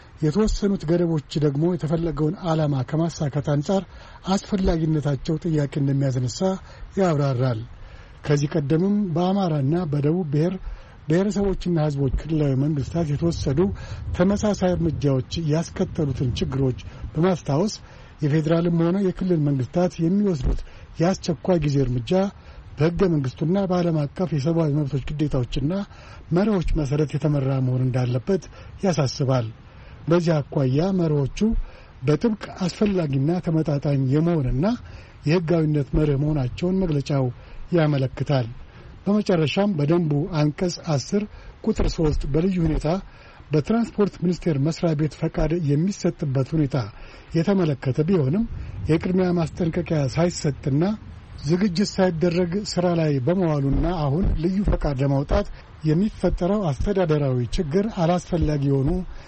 የተወሰኑት ገደቦች ደግሞ የተፈለገውን ዓላማ ከማሳካት አንጻር አስፈላጊነታቸው ጥያቄ እንደሚያስነሳ ያብራራል። ከዚህ ቀደምም በአማራና በደቡብ ብሔር ብሔረሰቦችና ሕዝቦች ክልላዊ መንግስታት የተወሰዱ ተመሳሳይ እርምጃዎች ያስከተሉትን ችግሮች በማስታወስ የፌዴራልም ሆነ የክልል መንግስታት የሚወስዱት የአስቸኳይ ጊዜ እርምጃ በሕገ መንግስቱና በዓለም አቀፍ የሰብአዊ መብቶች ግዴታዎችና መርሆች መሰረት የተመራ መሆን እንዳለበት ያሳስባል። በዚህ አኳያ መርሆቹ በጥብቅ አስፈላጊና ተመጣጣኝ የመሆንና የሕጋዊነት መርህ መሆናቸውን መግለጫው ያመለክታል። በመጨረሻም በደንቡ አንቀጽ አስር ቁጥር ሶስት በልዩ ሁኔታ በትራንስፖርት ሚኒስቴር መስሪያ ቤት ፈቃድ የሚሰጥበት ሁኔታ የተመለከተ ቢሆንም የቅድሚያ ማስጠንቀቂያ ሳይሰጥና ዝግጅት ሳይደረግ ስራ ላይ በመዋሉና አሁን ልዩ ፈቃድ ለማውጣት የሚፈጠረው አስተዳደራዊ ችግር አላስፈላጊ የሆኑ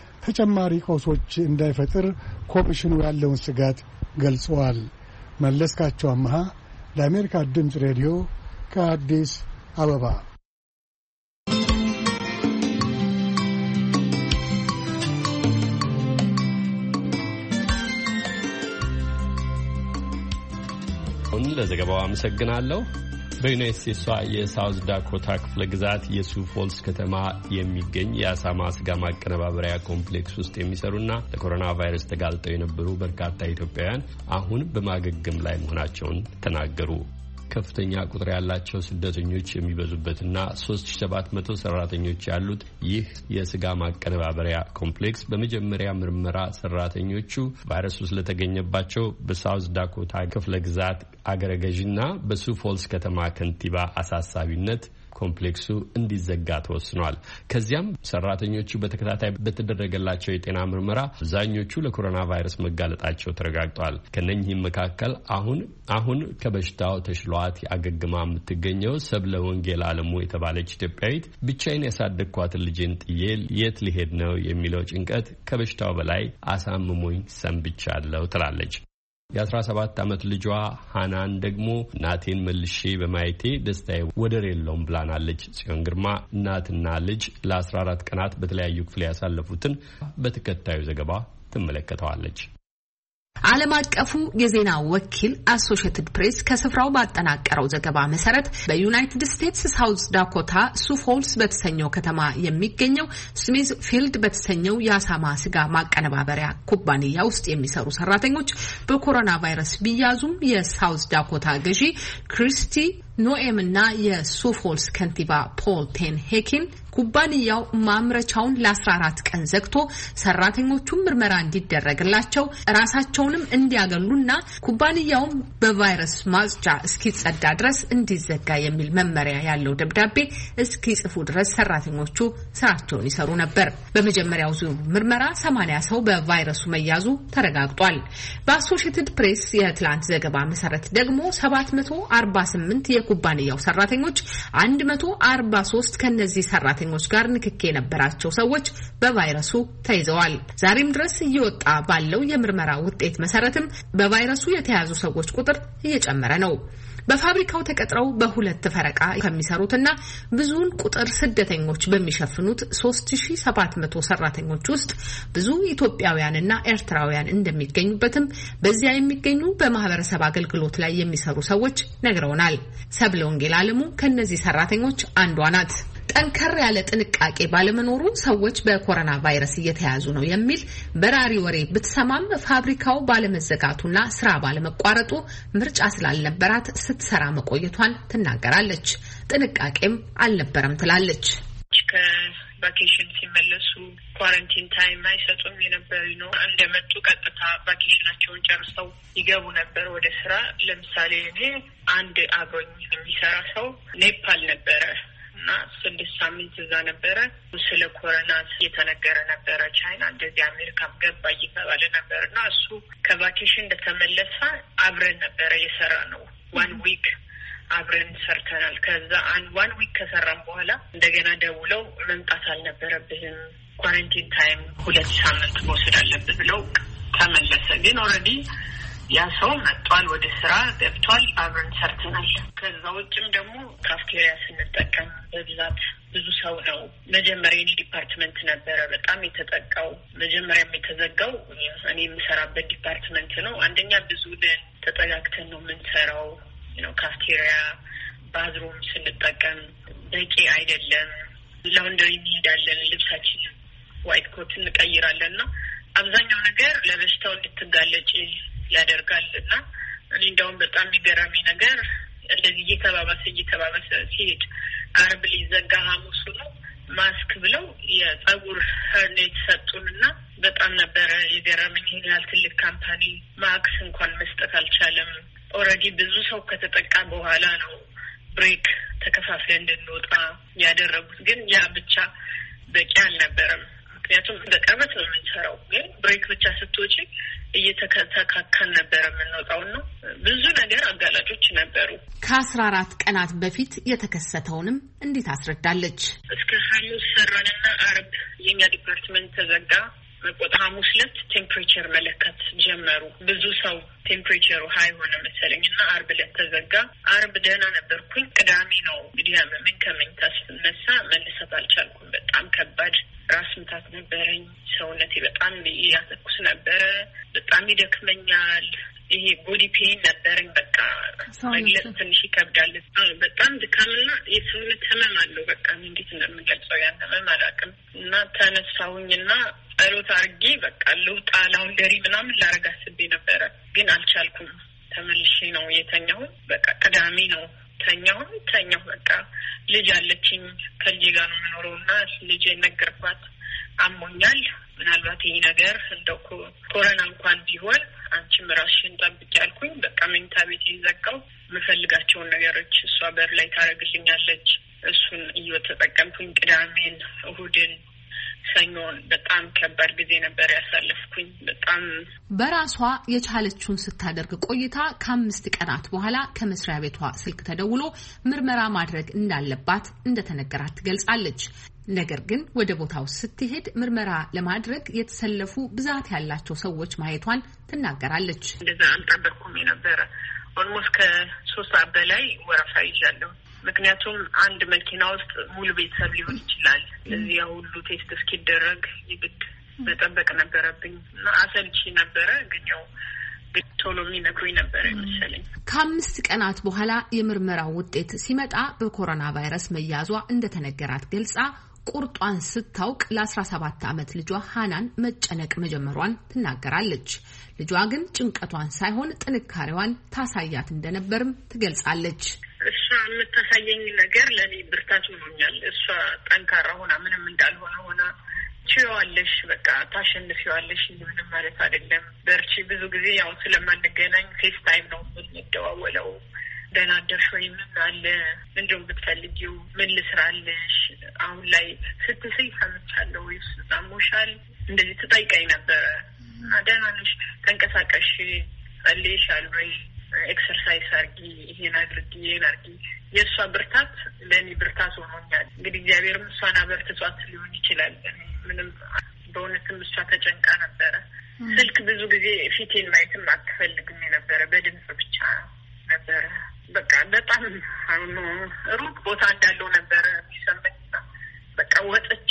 ተጨማሪ ቀውሶች እንዳይፈጥር ኮሚሽኑ ያለውን ስጋት ገልጸዋል። መለስካቸው አምሃ ለአሜሪካ ድምፅ ሬዲዮ ከአዲስ አበባ። ለዘገባው አመሰግናለሁ። በዩናይት ስቴትሷ የሳውዝ ዳኮታ ክፍለ ግዛት የሱ ፎልስ ከተማ የሚገኝ የአሳማ ስጋ ማቀነባበሪያ ኮምፕሌክስ ውስጥ የሚሰሩና ለኮሮና ቫይረስ ተጋልጠው የነበሩ በርካታ ኢትዮጵያውያን አሁን በማገገም ላይ መሆናቸውን ተናገሩ። ከፍተኛ ቁጥር ያላቸው ስደተኞች የሚበዙበትና ሶስት ሺህ ሰባት መቶ ሰራተኞች ያሉት ይህ የስጋ ማቀነባበሪያ ኮምፕሌክስ በመጀመሪያ ምርመራ ሰራተኞቹ ቫይረሱ ስለተገኘባቸው በሳውዝ ዳኮታ ክፍለ ግዛት አገረ ገዥና በሱ ፎልስ ከተማ ከንቲባ አሳሳቢነት ኮምፕሌክሱ እንዲዘጋ ተወስኗል። ከዚያም ሰራተኞቹ በተከታታይ በተደረገላቸው የጤና ምርመራ አብዛኞቹ ለኮሮና ቫይረስ መጋለጣቸው ተረጋግጧል። ከነኚህም መካከል አሁን አሁን ከበሽታው ተሽሏት አገግማ የምትገኘው ሰብለ ወንጌል አለሙ የተባለች ኢትዮጵያዊት ብቻዬን ያሳደግኳትን ልጄን ጥዬ የት ሊሄድ ነው የሚለው ጭንቀት ከበሽታው በላይ አሳምሞኝ ሰንብቻለሁ ትላለች። የአስራ ሰባት ዓመት ልጇ ሃናን ደግሞ እናቴን መልሼ በማየቴ ደስታዬ ወደር የለውም ብላናለች። ጽዮን ግርማ እናትና ልጅ ለአስራ አራት ቀናት በተለያዩ ክፍል ያሳለፉትን በተከታዩ ዘገባ ትመለከተዋለች። ዓለም አቀፉ የዜና ወኪል አሶሺየትድ ፕሬስ ከስፍራው ባጠናቀረው ዘገባ መሰረት በዩናይትድ ስቴትስ ሳውዝ ዳኮታ ሱ ፎልስ በተሰኘው ከተማ የሚገኘው ስሚዝ ፊልድ በተሰኘው የአሳማ ስጋ ማቀነባበሪያ ኩባንያ ውስጥ የሚሰሩ ሰራተኞች በኮሮና ቫይረስ ቢያዙም የሳውዝ ዳኮታ ገዢ ክሪስቲ ኖኤም እና የሱፎልስ ከንቲባ ፖል ቴን ሄኪን ኩባንያው ማምረቻውን ለአስራ አራት ቀን ዘግቶ ሰራተኞቹም ምርመራ እንዲደረግላቸው ራሳቸውንም እንዲያገሉና ኩባንያውም በቫይረስ ማጽጃ እስኪጸዳ ድረስ እንዲዘጋ የሚል መመሪያ ያለው ደብዳቤ እስኪጽፉ ድረስ ሰራተኞቹ ስራቸውን ይሰሩ ነበር። በመጀመሪያው ዙር ምርመራ ሰማንያ ሰው በቫይረሱ መያዙ ተረጋግጧል። በአሶሺየትድ ፕሬስ የትላንት ዘገባ መሰረት ደግሞ ሰባት መቶ አርባ ስምንት የኩባንያው ሰራተኞች አንድ መቶ አርባ ሶስት ከነዚህ ሰራተኞች ጋር ንክኪ የነበራቸው ሰዎች በቫይረሱ ተይዘዋል። ዛሬም ድረስ እየወጣ ባለው የምርመራ ውጤት መሰረትም በቫይረሱ የተያዙ ሰዎች ቁጥር እየጨመረ ነው። በፋብሪካው ተቀጥረው በሁለት ፈረቃ ከሚሰሩትና ብዙውን ቁጥር ስደተኞች በሚሸፍኑት ሶስት ሺህ ሰባት መቶ ሰራተኞች ውስጥ ብዙ ኢትዮጵያውያንና ኤርትራውያን እንደሚገኙበትም በዚያ የሚገኙ በማህበረሰብ አገልግሎት ላይ የሚሰሩ ሰዎች ነግረውናል። ሰብለ ወንጌል አለሙ ከነዚህ ሰራተኞች አንዷ ናት። ጠንከር ያለ ጥንቃቄ ባለመኖሩ ሰዎች በኮሮና ቫይረስ እየተያዙ ነው የሚል በራሪ ወሬ ብትሰማም ፋብሪካው ባለመዘጋቱና ስራ ባለመቋረጡ ምርጫ ስላልነበራት ስትሰራ መቆየቷን ትናገራለች። ጥንቃቄም አልነበረም ትላለች። ቫኬሽን ሲመለሱ ኳረንቲን ታይም አይሰጡም የነበሩ ነው። እንደመጡ ቀጥታ ቫኬሽናቸውን ጨርሰው ይገቡ ነበር ወደ ስራ። ለምሳሌ እኔ አንድ አብሮኝ የሚሰራ ሰው ኔፓል ነበረ እና ስድስት ሳምንት እዛ ነበረ። ስለ ኮሮና እየተነገረ ነበረ። ቻይና እንደዚህ አሜሪካም ገባ እየተባለ ነበር እና እሱ ከቫኬሽን እንደተመለሰ አብረን ነበረ የሰራ ነው። ዋን ዊክ አብረን ሰርተናል። ከዛ አንድ ዋን ዊክ ከሰራን በኋላ እንደገና ደውለው መምጣት አልነበረብህም፣ ኳረንቲን ታይም ሁለት ሳምንት መውሰድ አለብህ ብለው ተመለሰ። ግን ኦልሬዲ ያ ሰው መጥቷል፣ ወደ ስራ ገብቷል፣ አብረን ሰርተናል። ከዛ ውጭም ደግሞ ካፍቴሪያ ስንጠቀም በብዛት ብዙ ሰው ነው። መጀመሪያ የኔ ዲፓርትመንት ነበረ በጣም የተጠቃው። መጀመሪያም የተዘጋው እኔ የምሰራበት ዲፓርትመንት ነው። አንደኛ ብዙ ለን ተጠጋግተን ነው የምንሰራው ነው። ካፍቴሪያ ባዝሩም ስንጠቀም በቂ አይደለም። ላውንደሪ እንሄዳለን፣ ልብሳችን ዋይት ኮት እንቀይራለን እና አብዛኛው ነገር ለበሽታው እንድትጋለጭ ያደርጋል እና እኔ እንደውም በጣም የሚገርመኝ ነገር እንደዚህ እየተባባሰ እየተባባሰ ሲሄድ አርብ ሊዘጋ ሐሙሱ ነው ማስክ ብለው የጸጉር ሄርኔት ሰጡንና በጣም ነበረ የገረመኝ። ይሄን ያህል ትልቅ ካምፓኒ ማክስ እንኳን መስጠት አልቻለም። ኦልሬዲ ብዙ ሰው ከተጠቃ በኋላ ነው ብሬክ ተከፋፍለን እንድንወጣ ያደረጉት። ግን ያ ብቻ በቂ አልነበረም። ምክንያቱም በቅርበት ነው የምንሰራው። ግን ብሬክ ብቻ ስትወጪ እየተካካን ነበረ የምንወጣው ነው። ብዙ ነገር አጋላጮች ነበሩ። ከአስራ አራት ቀናት በፊት የተከሰተውንም እንዴት አስረዳለች። እስከ ሐሙስ ሰራንና አርብ የኛ ዲፓርትመንት ተዘጋ። መቆጣ ሐሙስ ዕለት ቴምፕሬቸር መለካት ጀመሩ። ብዙ ሰው ቴምፕሬቸሩ ሀይ ሆነ መሰለኝ እና አርብ ዕለት ተዘጋ። አርብ ደህና ነበርኩኝ። ቅዳሜ ነው እንግዲህ ያመመኝ። ከመኝታ ስነሳ መነሳት አልቻልኩም። በጣም ከባድ ራስ ምታት ነበረኝ። ሰውነቴ በጣም ያተኩስ ነበረ። በጣም ይደክመኛል። ይሄ ቦዲ ፔን ነበረኝ። በቃ መግለጽ ትንሽ ይከብዳል። በጣም ድካምና የሰውነት ህመም አለው። በቃ እንዴት እንደምገልጸው ያን ህመም አላውቅም። እና ተነሳሁኝና ጸሎት አድርጌ በቃ ልውጣ ላውንደሪ ምናምን ላረግ አስቤ ነበረ፣ ግን አልቻልኩም። ተመልሼ ነው የተኛሁት። በቃ ቅዳሜ ነው ተኛሁን ተኛሁ። በቃ ልጅ አለችኝ፣ ከልጄ ጋር ነው የምኖረው እና ልጄ ነገርኳት፣ አሞኛል፣ ምናልባት ይህ ነገር እንደው ኮሮና እንኳን ቢሆን አንቺም ራስሽን ጠብቂ ያልኩኝ። በቃ መኝታ ቤት ይዘጋው። የምፈልጋቸውን ነገሮች እሷ በር ላይ ታደርግልኛለች። እሱን እየተጠቀምኩኝ ቅዳሜን፣ እሁድን፣ ሰኞን በጣም ከባድ ጊዜ ነበር ያሳለፍኩኝ። በጣም በራሷ የቻለችውን ስታደርግ ቆይታ ከአምስት ቀናት በኋላ ከመስሪያ ቤቷ ስልክ ተደውሎ ምርመራ ማድረግ እንዳለባት እንደተነገራት ትገልጻለች። ነገር ግን ወደ ቦታው ስትሄድ ምርመራ ለማድረግ የተሰለፉ ብዛት ያላቸው ሰዎች ማየቷን ትናገራለች። እንደዛ አልጠበቅኩም የነበረ ኦልሞስት ከሶስት ሰዓት በላይ ወረፋ ይዣለሁ። ምክንያቱም አንድ መኪና ውስጥ ሙሉ ቤተሰብ ሊሆን ይችላል። እዚያ ሁሉ ቴስት እስኪደረግ የግድ መጠበቅ ነበረብኝ እና አሰልቺ ነበረ። ግን ያው ቶሎ የሚነግሩኝ ነበረ መሰለኝ። ከአምስት ቀናት በኋላ የምርመራው ውጤት ሲመጣ በኮሮና ቫይረስ መያዟ እንደተነገራት ገልጻ ቁርጧን ስታውቅ ለአስራ ሰባት ዓመት ልጇ ሃናን መጨነቅ መጀመሯን ትናገራለች። ልጇ ግን ጭንቀቷን ሳይሆን ጥንካሬዋን ታሳያት እንደነበርም ትገልጻለች። እሷ የምታሳየኝ ነገር ለኔ ብርታት ሆኖኛል። እሷ ጠንካራ ሆና ምንም እንዳልሆነ ሆና ችዋለሽ በቃ ታሸንፊዋለሽ ምንም ማለት አይደለም በርቺ። ብዙ ጊዜ ያው ስለማንገናኝ ፌስ ታይም ነው የምንደዋወለው። ደህና አደርሽ ወይ ምን አለ እንደው ብትፈልጊው ምን ልስራልሽ አሁን ላይ ስትስይ ሰምቻለሁ ወይስ አሞሻል እንደዚህ ትጠይቀኝ ነበር። ደህና ነሽ ተንቀሳቀሽ ጸልይሻል ወይ ኤክሰርሳይዝ አርጊ ይሄን አድርጊ ይሄን አርጊ። የእሷ ብርታት ለኔ ብርታት ሆኖኛል። እንግዲህ እግዚአብሔርም እሷን አበርትቷት ሊሆን ይችላል። ምንም በእውነትም እሷ ተጨንቃ ነበረ። ስልክ ብዙ ጊዜ ፊቴን ማየትም አትፈልግም የነበረ በድምጽ ብቻ ነበረ። በቃ በጣም አሁን ሩቅ ቦታ እንዳለው ነበረ የሚሰማኝ። በቃ ወጥቼ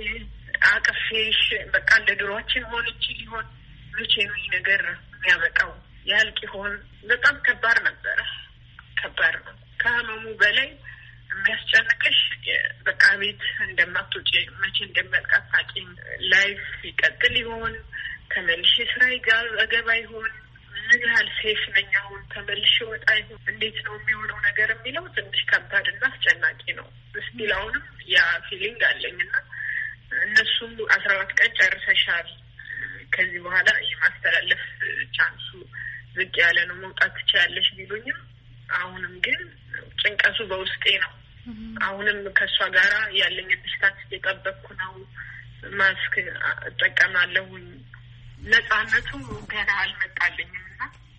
አቅፌሽ በቃ እንደ ድሮችን ሆነች ሊሆን መቼ ነው ይህ ነገር የሚያበቃው ያልቅ ይሆን? በጣም ከባድ ነበረ። ከባድ ነው። ከህመሙ በላይ የሚያስጨንቅሽ በቃ ቤት እንደማትወጪ መቼ እንደሚያልቃት ታውቂም። ላይፍ ይቀጥል ይሆን? ተመልሼ ስራዬ ጋር እገባ ይሆን? ምን ያህል ሴፍ ነኝ አሁን? ተመልሼ ወጣ ይሆን? እንዴት ነው የሚሆነው ነገር የሚለው ትንሽ ከባድና አስጨናቂ ነው። እስቲል አሁንም ያ ፊሊንግ አለኝና እነሱም አስራ አራት ቀን ጨርሰሻል፣ ከዚህ በኋላ የማስተላለፍ ቻንሱ ዝቅ ያለ ነው፣ መውጣት ትችያለሽ ቢሉኝም አሁንም ግን ጭንቀቱ በውስጤ ነው። አሁንም ከእሷ ጋራ ያለኝ ዲስታንስ እየጠበቅኩ ነው። ማስክ እጠቀማለሁ። ነጻነቱ ገና አልመጣልኝም እና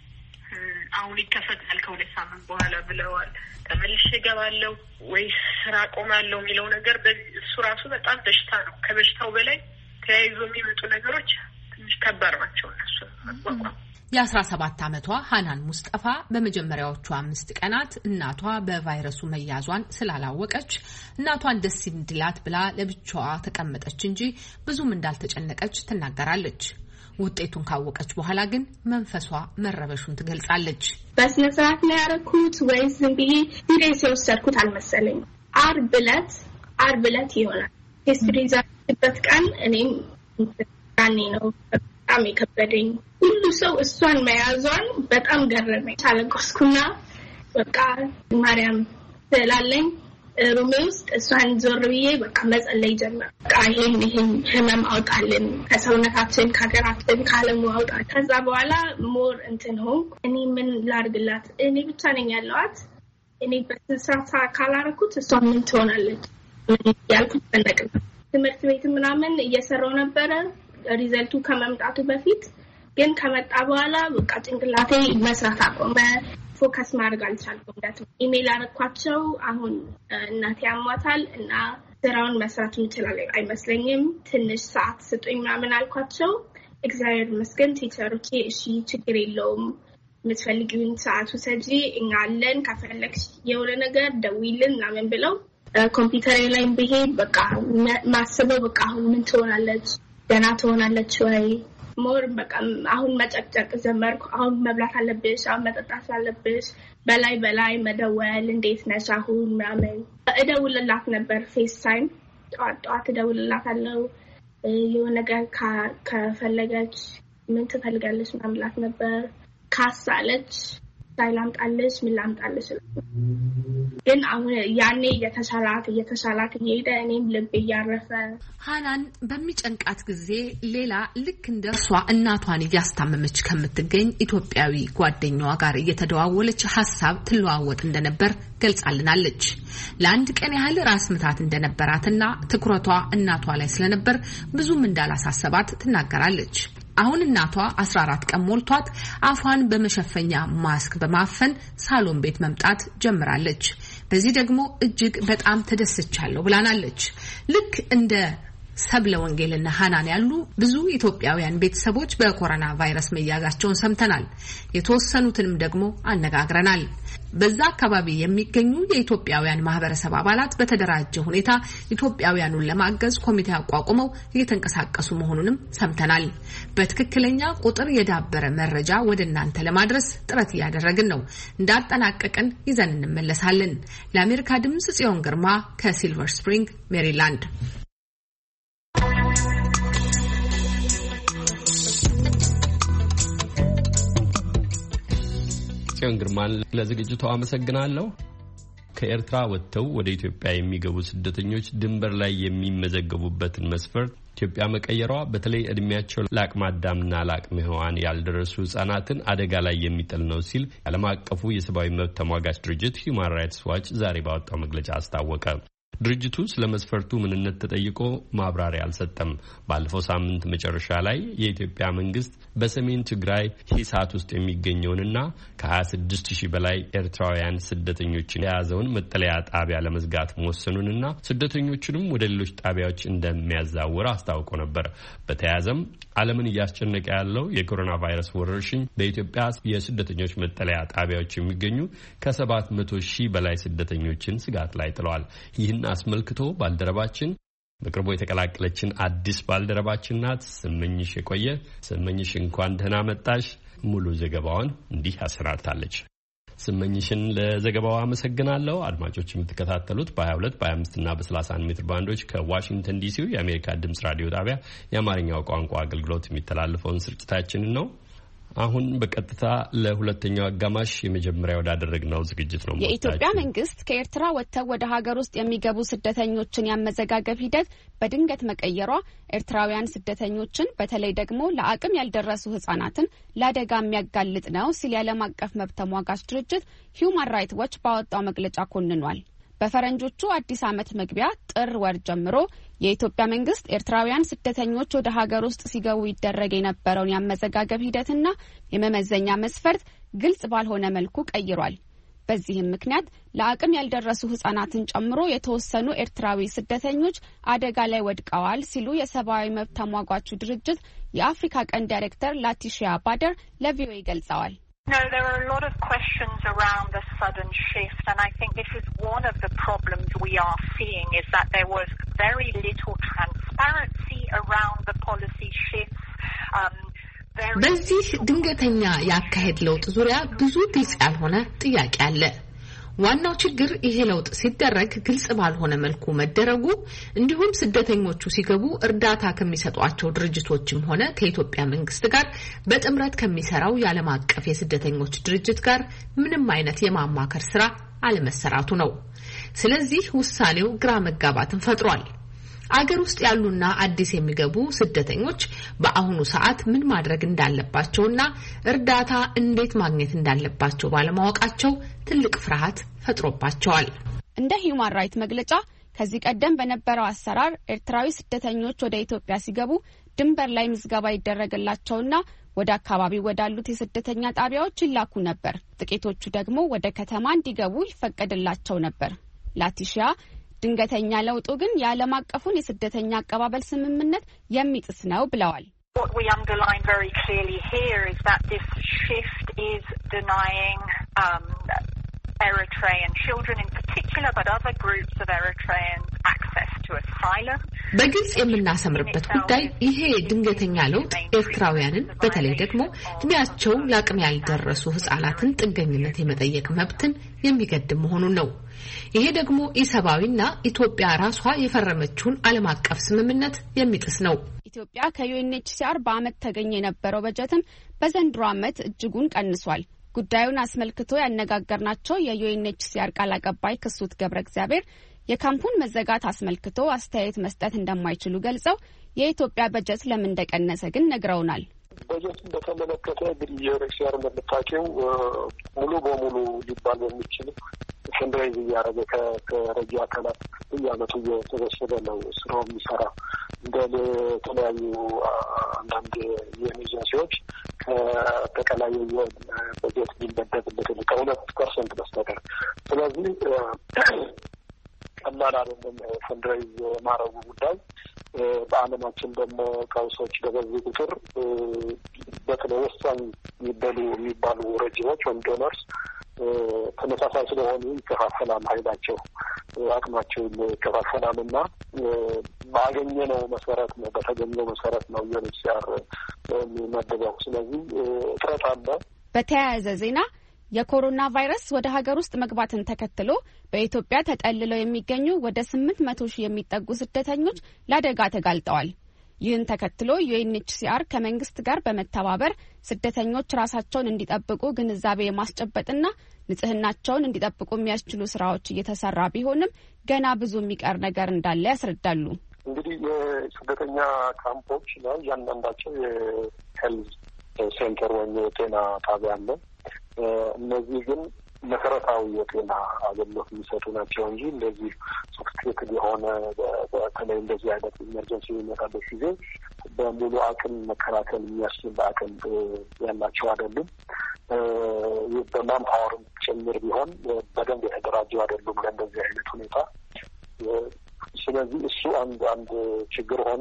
አሁን ይከፈታል ከሁለት ሳምንት በኋላ ብለዋል። ተመልሼ እገባለሁ ወይስ ስራ ቆማለሁ የሚለው ነገር እሱ ራሱ በጣም በሽታ ነው። ከበሽታው በላይ ተያይዞ የሚመጡ ነገሮች ትንሽ ከባድ ናቸው እነሱ መቋቋም። የአስራ ሰባት ዓመቷ ሃናን ሙስጠፋ በመጀመሪያዎቹ አምስት ቀናት እናቷ በቫይረሱ መያዟን ስላላወቀች እናቷን ደስ እንዲላት ብላ ለብቻዋ ተቀመጠች እንጂ ብዙም እንዳልተጨነቀች ትናገራለች። ውጤቱን ካወቀች በኋላ ግን መንፈሷ መረበሹን ትገልጻለች። በስነ ስርዓት ነው ያደረኩት ወይስ ዝም ብዬ ዲሬስ የወሰድኩት አልመሰለኝ። ዓርብ ዕለት ዓርብ ዕለት ይሆናል ቴስት ሪዛልት ቀን እኔም ያኔ ነው በጣም የከበደኝ። ሁሉ ሰው እሷን መያዟን በጣም ገረመኝ። ታለቆስኩና በቃ ማርያም ስላለኝ ሩሜ ውስጥ እሷን ዞር ብዬ በቃ መጸለይ ጀመር። በቃ ይሄን ይሄን ህመም አውጣልን ከሰውነታችን ከሀገራችን ከዓለሙ አውጣ። ከዛ በኋላ ሞር እንትን ሆንኩ። እኔ ምን ላድርግላት? እኔ ብቻ ነኝ ያለዋት። እኔ በስንት ካላረኩት እሷ ምን ትሆናለች ያልኩት ተነቀ። ትምህርት ቤት ምናምን እየሰራው ነበረ ሪዘልቱ ከመምጣቱ በፊት። ግን ከመጣ በኋላ በቃ ጭንቅላቴ መስራት አቆመ። ፎከስ ማድረግ አልቻልኩም። ኢሜል አረኳቸው። አሁን እናቴ አሟታል እና ስራውን መስራት እንችላለን አይመስለኝም፣ ትንሽ ሰዓት ስጡኝ ምናምን አልኳቸው። እግዚአብሔር ይመስገን ቲቸሮቼ እሺ ችግር የለውም የምትፈልጊውን ሰዓት ውሰጂ እኛ አለን፣ ከፈለግሽ የሆነ ነገር ደውይልን ምናምን ብለው ኮምፒውተሬ ላይ ብሄድ በቃ ማስበው በቃ አሁን ምን ትሆናለች፣ ደህና ትሆናለች ወይ ሞር በቃ አሁን መጨቅጨቅ ጀመርኩ። አሁን መብላት አለብሽ፣ አሁን መጠጣት አለብሽ፣ በላይ በላይ መደወል፣ እንዴት ነሽ አሁን ምናምን። እደውልላት ነበር ፌስ ታይም፣ ጠዋት ጠዋት እደውልላታለሁ። የሆነ ነገር ከፈለገች ምን ትፈልጋለች ምናምን እላት ነበር። ካሳለች ሳይላምጣለች ምን ላምጣለች። ግን አሁን ያኔ እየተሻላት እየተሻላት እየሄደ እኔም ልብ እያረፈ። ሃናን በሚጨንቃት ጊዜ ሌላ ልክ እንደ እርሷ እናቷን እያስታመመች ከምትገኝ ኢትዮጵያዊ ጓደኛዋ ጋር እየተደዋወለች ሀሳብ ትለዋወጥ እንደነበር ገልጻልናለች። ለአንድ ቀን ያህል ራስ ምታት እንደነበራትና ትኩረቷ እናቷ ላይ ስለነበር ብዙም እንዳላሳሰባት ትናገራለች። አሁን እናቷ አስራ አራት ቀን ሞልቷት አፏን በመሸፈኛ ማስክ በማፈን ሳሎን ቤት መምጣት ጀምራለች። በዚህ ደግሞ እጅግ በጣም ተደስቻለሁ ብላናለች። ልክ እንደ ሰብለ ወንጌልና ሃናን ያሉ ብዙ ኢትዮጵያውያን ቤተሰቦች በኮሮና ቫይረስ መያዛቸውን ሰምተናል። የተወሰኑትንም ደግሞ አነጋግረናል። በዛ አካባቢ የሚገኙ የኢትዮጵያውያን ማህበረሰብ አባላት በተደራጀ ሁኔታ ኢትዮጵያውያኑን ለማገዝ ኮሚቴ አቋቁመው እየተንቀሳቀሱ መሆኑንም ሰምተናል። በትክክለኛ ቁጥር የዳበረ መረጃ ወደ እናንተ ለማድረስ ጥረት እያደረግን ነው። እንዳጠናቀቅን ይዘን እንመለሳለን። ለአሜሪካ ድምጽ ጽዮን ግርማ ከሲልቨር ስፕሪንግ ሜሪላንድ። ጽዮን ግርማን ለዝግጅቱ አመሰግናለሁ። ከኤርትራ ወጥተው ወደ ኢትዮጵያ የሚገቡ ስደተኞች ድንበር ላይ የሚመዘገቡበትን መስፈርት ኢትዮጵያ መቀየሯ በተለይ እድሜያቸው ለአቅመ አዳምና ለአቅመ ሔዋን ያልደረሱ ህጻናትን አደጋ ላይ የሚጥል ነው ሲል ዓለም አቀፉ የሰብአዊ መብት ተሟጋች ድርጅት ሂውማን ራይትስ ዋች ዛሬ ባወጣው መግለጫ አስታወቀ። ድርጅቱ ስለ መስፈርቱ ምንነት ተጠይቆ ማብራሪያ አልሰጠም። ባለፈው ሳምንት መጨረሻ ላይ የኢትዮጵያ መንግስት በሰሜን ትግራይ ሂሳት ውስጥ የሚገኘውንና ከሀያ ስድስት ሺህ በላይ ኤርትራውያን ስደተኞችን የያዘውን መጠለያ ጣቢያ ለመዝጋት መወሰኑንና ስደተኞቹንም ወደ ሌሎች ጣቢያዎች እንደሚያዛውር አስታውቆ ነበር። በተያያዘም ዓለምን እያስጨነቀ ያለው የኮሮና ቫይረስ ወረርሽኝ በኢትዮጵያ የስደተኞች መጠለያ ጣቢያዎች የሚገኙ ከሰባት መቶ ሺህ በላይ ስደተኞችን ስጋት ላይ ጥለዋል። ይህን አስመልክቶ ባልደረባችን በቅርቡ የተቀላቀለችን አዲስ ባልደረባችን ናት ስመኝሽ የቆየ። ስመኝሽ እንኳን ደህና መጣሽ። ሙሉ ዘገባውን እንዲህ አሰናድታለች። ስመኝሽን ለዘገባው አመሰግናለሁ። አድማጮች የምትከታተሉት በ22 በ25 እና በ31 ሜትር ባንዶች ከዋሽንግተን ዲሲው የአሜሪካ ድምጽ ራዲዮ ጣቢያ የአማርኛው ቋንቋ አገልግሎት የሚተላለፈውን ስርጭታችንን ነው። አሁን በቀጥታ ለሁለተኛው አጋማሽ የመጀመሪያ ወዳደረግነው ዝግጅት ነው። የኢትዮጵያ መንግስት ከኤርትራ ወጥተው ወደ ሀገር ውስጥ የሚገቡ ስደተኞችን ያመዘጋገብ ሂደት በድንገት መቀየሯ ኤርትራውያን ስደተኞችን በተለይ ደግሞ ለአቅም ያልደረሱ ህጻናትን ለአደጋ የሚያጋልጥ ነው ሲል የዓለም አቀፍ መብት ተሟጋች ድርጅት ሂውማን ራይትስ ዋች ባወጣው መግለጫ ኮንኗል። በፈረንጆቹ አዲስ ዓመት መግቢያ ጥር ወር ጀምሮ የኢትዮጵያ መንግስት ኤርትራውያን ስደተኞች ወደ ሀገር ውስጥ ሲገቡ ይደረግ የነበረውን ያመዘጋገብ ሂደትና የመመዘኛ መስፈርት ግልጽ ባልሆነ መልኩ ቀይሯል። በዚህም ምክንያት ለአቅም ያልደረሱ ህጻናትን ጨምሮ የተወሰኑ ኤርትራዊ ስደተኞች አደጋ ላይ ወድቀዋል ሲሉ የሰብአዊ መብት ተሟጋቹ ድርጅት የአፍሪካ ቀንድ ዳይሬክተር ላቲሺያ ባደር ለቪኦኤ ገልጸዋል። No, there are a lot of questions around the sudden shift, and I think this is one of the problems we are seeing, is that there was very little transparency around the policy shifts. Um, በዚህ ድንገተኛ ያካሄድ ለውጥ ዙሪያ ብዙ ግልጽ ያልሆነ ጥያቄ አለ። ዋናው ችግር ይሄ ለውጥ ሲደረግ ግልጽ ባልሆነ መልኩ መደረጉ እንዲሁም ስደተኞቹ ሲገቡ እርዳታ ከሚሰጧቸው ድርጅቶችም ሆነ ከኢትዮጵያ መንግስት ጋር በጥምረት ከሚሰራው የዓለም አቀፍ የስደተኞች ድርጅት ጋር ምንም አይነት የማማከር ስራ አለመሰራቱ ነው። ስለዚህ ውሳኔው ግራ መጋባትን ፈጥሯል። አገር ውስጥ ያሉና አዲስ የሚገቡ ስደተኞች በአሁኑ ሰዓት ምን ማድረግ እንዳለባቸውና እርዳታ እንዴት ማግኘት እንዳለባቸው ባለማወቃቸው ትልቅ ፍርሃት ፈጥሮባቸዋል። እንደ ሂውማን ራይትስ መግለጫ ከዚህ ቀደም በነበረው አሰራር ኤርትራዊ ስደተኞች ወደ ኢትዮጵያ ሲገቡ ድንበር ላይ ምዝገባ ይደረግላቸውና ወደ አካባቢ ወዳሉት የስደተኛ ጣቢያዎች ይላኩ ነበር። ጥቂቶቹ ደግሞ ወደ ከተማ እንዲገቡ ይፈቀድላቸው ነበር። ላቲሺያ ድንገተኛ ለውጡ ግን የዓለም አቀፉን የስደተኛ አቀባበል ስምምነት የሚጥስ ነው ብለዋል። What we underline very clearly here is that this shift is denying um, Eritrean children in particular, but other groups of Eritreans access to asylum. በግልጽ የምናሰምርበት ጉዳይ ይሄ ድንገተኛ ለውጥ ኤርትራውያንን በተለይ ደግሞ እድሜያቸው ለአቅም ያልደረሱ ህጻናትን ጥገኝነት የመጠየቅ መብትን የሚገድም መሆኑን ነው። ይሄ ደግሞ ኢሰብአዊና ኢትዮጵያ ራሷ የፈረመችውን ዓለም አቀፍ ስምምነት የሚጥስ ነው። ኢትዮጵያ ከዩኤንኤችሲአር በአመት ተገኘ የነበረው በጀትም በዘንድሮ አመት እጅጉን ቀንሷል። ጉዳዩን አስመልክቶ ያነጋገርናቸው የዩኤንኤችሲአር ቃል አቀባይ ክሱት ገብረ እግዚአብሔር የካምፑን መዘጋት አስመልክቶ አስተያየት መስጠት እንደማይችሉ ገልጸው የኢትዮጵያ በጀት ለምን እንደቀነሰ ግን ነግረውናል። በጀትን በተመለከተ እንግዲህ የዩኤንኤችሲአር እንደምታውቂው ሙሉ በሙሉ ሊባል በሚችል ፈንድሬዝ እያደረገ ከረጂ አካላት በየአመቱ እየተወሰደ ነው ስራው የሚሰራ። እንደ የተለያዩ አንዳንድ የኤጀንሲዎች ከጠቅላላ በጀት ሊመደብለት ከሁለት ፐርሰንት በስተቀር። ስለዚህ ቀላል አይደለም ፈንድሬዝ ማድረጉ ጉዳይ። በዓለማችን ደግሞ ቀውሶች በበዙ ቁጥር በተለይ ወሳኝ የሚበሉ የሚባሉ ረጂዎች ወይም ዶነርስ ተመሳሳይ ስለሆኑ ይከፋፈላል፣ ኃይላቸው አቅማቸው ይከፋፈላል እና ባገኘነው መሰረት ነው በተገኘው መሰረት ነው ዩኤንኤችሲአር የሚመደበው። ስለዚህ እጥረት አለ። በተያያዘ ዜና የኮሮና ቫይረስ ወደ ሀገር ውስጥ መግባትን ተከትሎ በኢትዮጵያ ተጠልለው የሚገኙ ወደ ስምንት መቶ ሺህ የሚጠጉ ስደተኞች ለአደጋ ተጋልጠዋል። ይህን ተከትሎ ዩኤንኤችሲአር ከመንግስት ጋር በመተባበር ስደተኞች ራሳቸውን እንዲጠብቁ ግንዛቤ የማስጨበጥና ንጽህናቸውን እንዲጠብቁ የሚያስችሉ ስራዎች እየተሰራ ቢሆንም ገና ብዙ የሚቀር ነገር እንዳለ ያስረዳሉ። እንግዲህ የስደተኛ ካምፖች ላይ ያንዳንዳቸው የሄልዝ ሴንተር ወይም የጤና ጣቢያ አለ። እነዚህ ግን መሰረታዊ የጤና አገልግሎት የሚሰጡ ናቸው እንጂ እንደዚህ ሶፊስቲኬትድ የሆነ በተለይ እንደዚህ አይነት ኢመርጀንሲ የሚመጣበት ጊዜ በሙሉ አቅም መከላከል የሚያስችል አቅም ያላቸው አይደሉም። በማን ፓወርም ጭምር ቢሆን በደንብ የተደራጁ አይደሉም ለእንደዚህ አይነት ሁኔታ። ስለዚህ እሱ አንድ አንድ ችግር ሆነ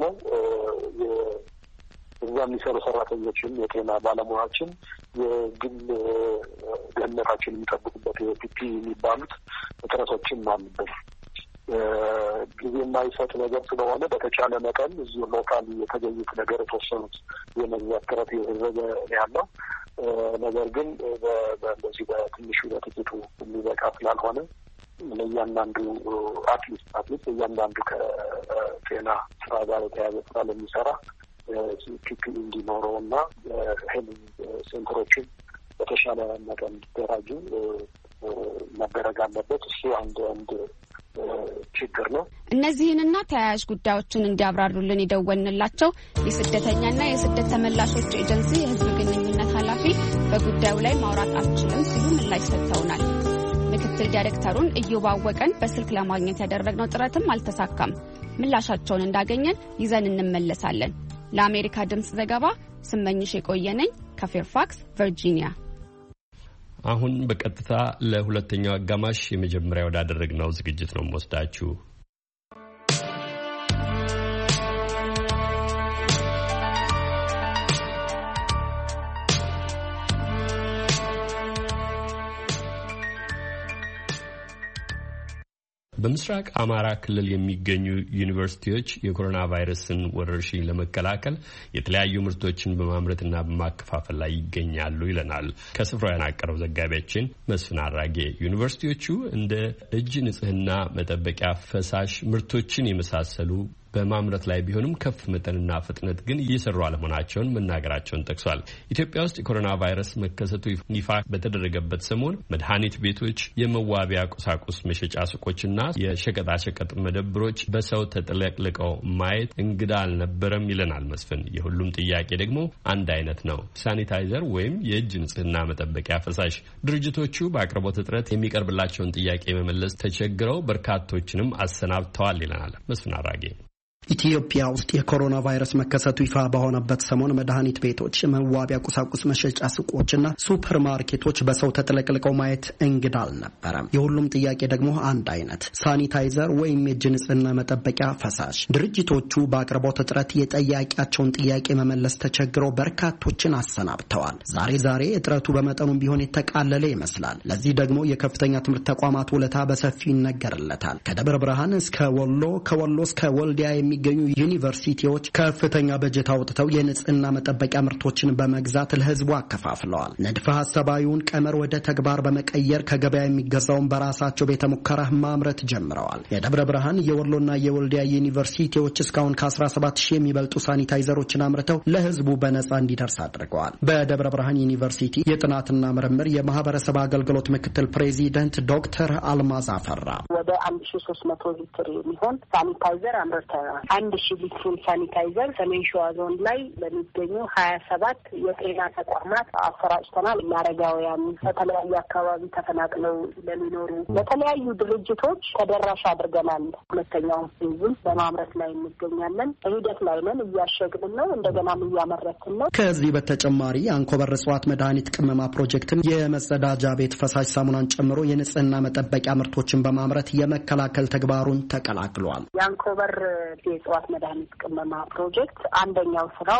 እዛ የሚሰሩ ሰራተኞችን የጤና ባለሙያዎችን የግል ደህንነታችን የሚጠብቁበት የፒፒ የሚባሉት እጥረቶችም አሉበት። ጊዜ የማይሰጥ ነገር ስለሆነ በተቻለ መጠን እዚሁ ሎካል የተገኙት ነገር የተወሰኑት የመግዛት ጥረት እየተደረገ ያለው ነገር ግን በዚህ በትንሹ በጥቂቱ የሚበቃ ስላልሆነ ለእያንዳንዱ አትሊስት አትሊስት እያንዳንዱ ከጤና ስራ ጋር የተያዘ ስራ ለሚሰራ ፒፒ እንዲኖረው እና ሄልዝ ሴንተሮችን በተሻለ መጠን እንዲደራጁ መደረግ አለበት። እሱ አንድ አንድ ችግር ነው። እነዚህንና ተያያዥ ጉዳዮችን እንዲያብራሩልን የደወልንላቸው የስደተኛና የስደት ተመላሾች ኤጀንሲ የህዝብ ግንኙነት ኃላፊ በጉዳዩ ላይ ማውራት አልችልም ሲሉ ምላሽ ሰጥተውናል። ምክትል ዳይሬክተሩን ኢዮብ አወቀን በስልክ ለማግኘት ያደረግነው ጥረትም አልተሳካም። ምላሻቸውን እንዳገኘን ይዘን እንመለሳለን። ለአሜሪካ ድምጽ ዘገባ ስመኝሽ የቆየነኝ ከፌርፋክስ ቨርጂኒያ። አሁን በቀጥታ ለሁለተኛው አጋማሽ የመጀመሪያ ወዳደረግነው ዝግጅት ነው የምወስዳችሁ። በምስራቅ አማራ ክልል የሚገኙ ዩኒቨርሲቲዎች የኮሮና ቫይረስን ወረርሽኝ ለመከላከል የተለያዩ ምርቶችን በማምረትና በማከፋፈል ላይ ይገኛሉ ይለናል ከስፍራው ያናቀረው ዘጋቢያችን መስፍን አራጌ። ዩኒቨርሲቲዎቹ እንደ እጅ ንጽህና መጠበቂያ ፈሳሽ ምርቶችን የመሳሰሉ በማምረት ላይ ቢሆንም ከፍ መጠንና ፍጥነት ግን እየሰሩ አለመሆናቸውን መናገራቸውን ጠቅሷል። ኢትዮጵያ ውስጥ የኮሮና ቫይረስ መከሰቱ ይፋ በተደረገበት ሰሞን መድኃኒት ቤቶች፣ የመዋቢያ ቁሳቁስ መሸጫ ሱቆችና የሸቀጣሸቀጥ መደብሮች በሰው ተጥለቅልቀው ማየት እንግዳ አልነበረም ይለናል መስፍን። የሁሉም ጥያቄ ደግሞ አንድ አይነት ነው፣ ሳኒታይዘር ወይም የእጅ ንጽህና መጠበቂያ ፈሳሽ። ድርጅቶቹ በአቅርቦት እጥረት የሚቀርብላቸውን ጥያቄ መመለስ ተቸግረው በርካቶችንም አሰናብተዋል ይለናል መስፍን አራጌ። ኢትዮጵያ ውስጥ የኮሮና ቫይረስ መከሰቱ ይፋ በሆነበት ሰሞን መድኃኒት ቤቶች፣ መዋቢያ ቁሳቁስ መሸጫ ሱቆችና ሱፐር ማርኬቶች በሰው ተጥለቅልቀው ማየት እንግዳ አልነበረም። የሁሉም ጥያቄ ደግሞ አንድ አይነት፣ ሳኒታይዘር ወይም የእጅ ንጽህና መጠበቂያ ፈሳሽ። ድርጅቶቹ በአቅርቦት እጥረት የጠያቂያቸውን ጥያቄ መመለስ ተቸግረው በርካቶችን አሰናብተዋል። ዛሬ ዛሬ እጥረቱ በመጠኑም ቢሆን የተቃለለ ይመስላል። ለዚህ ደግሞ የከፍተኛ ትምህርት ተቋማት ውለታ በሰፊው ይነገርለታል። ከደብረ ብርሃን እስከ ወሎ፣ ከወሎ እስከ ወልዲያ የሚ የሚገኙ ዩኒቨርሲቲዎች ከፍተኛ በጀት አውጥተው የንጽህና መጠበቂያ ምርቶችን በመግዛት ለህዝቡ አከፋፍለዋል። ንድፈ ሐሳባዊውን ቀመር ወደ ተግባር በመቀየር ከገበያ የሚገዛውን በራሳቸው ቤተ ሙከራ ማምረት ጀምረዋል። የደብረ ብርሃን፣ የወሎና የወልዲያ ዩኒቨርሲቲዎች እስካሁን ከአስራ ሰባት ሺህ የሚበልጡ ሳኒታይዘሮችን አምርተው ለህዝቡ በነጻ እንዲደርስ አድርገዋል። በደብረ ብርሃን ዩኒቨርሲቲ የጥናትና ምርምር የማህበረሰብ አገልግሎት ምክትል ፕሬዚደንት ዶክተር አልማዝ አፈራ ወደ አንድ ሺ ሶስት መቶ ሊትር የሚሆን ሳኒታይዘር አምርተናል። አንድ ሺህ ሊትሩን ሳኒታይዘር ሰሜን ሸዋ ዞን ላይ በሚገኙ ሀያ ሰባት የጤና ተቋማት አሰራጭተናል። ለአረጋውያን፣ በተለያዩ አካባቢ ተፈናቅለው ለሚኖሩ ለተለያዩ ድርጅቶች ተደራሽ አድርገናል። ሁለተኛውን ሲዝን በማምረት ላይ እንገኛለን። በሂደት ላይ ነን። እያሸግን ነው። እንደገናም እያመረትን ነው። ከዚህ በተጨማሪ አንኮበር እጽዋት መድኃኒት ቅመማ ፕሮጀክትም የመጸዳጃ ቤት ፈሳሽ ሳሙናን ጨምሮ የንጽህና መጠበቂያ ምርቶችን በማምረት የመከላከል ተግባሩን ተቀላቅሏል። የአንኮበር የእጽዋት መድኃኒት ቅመማ ፕሮጀክት አንደኛው ስራው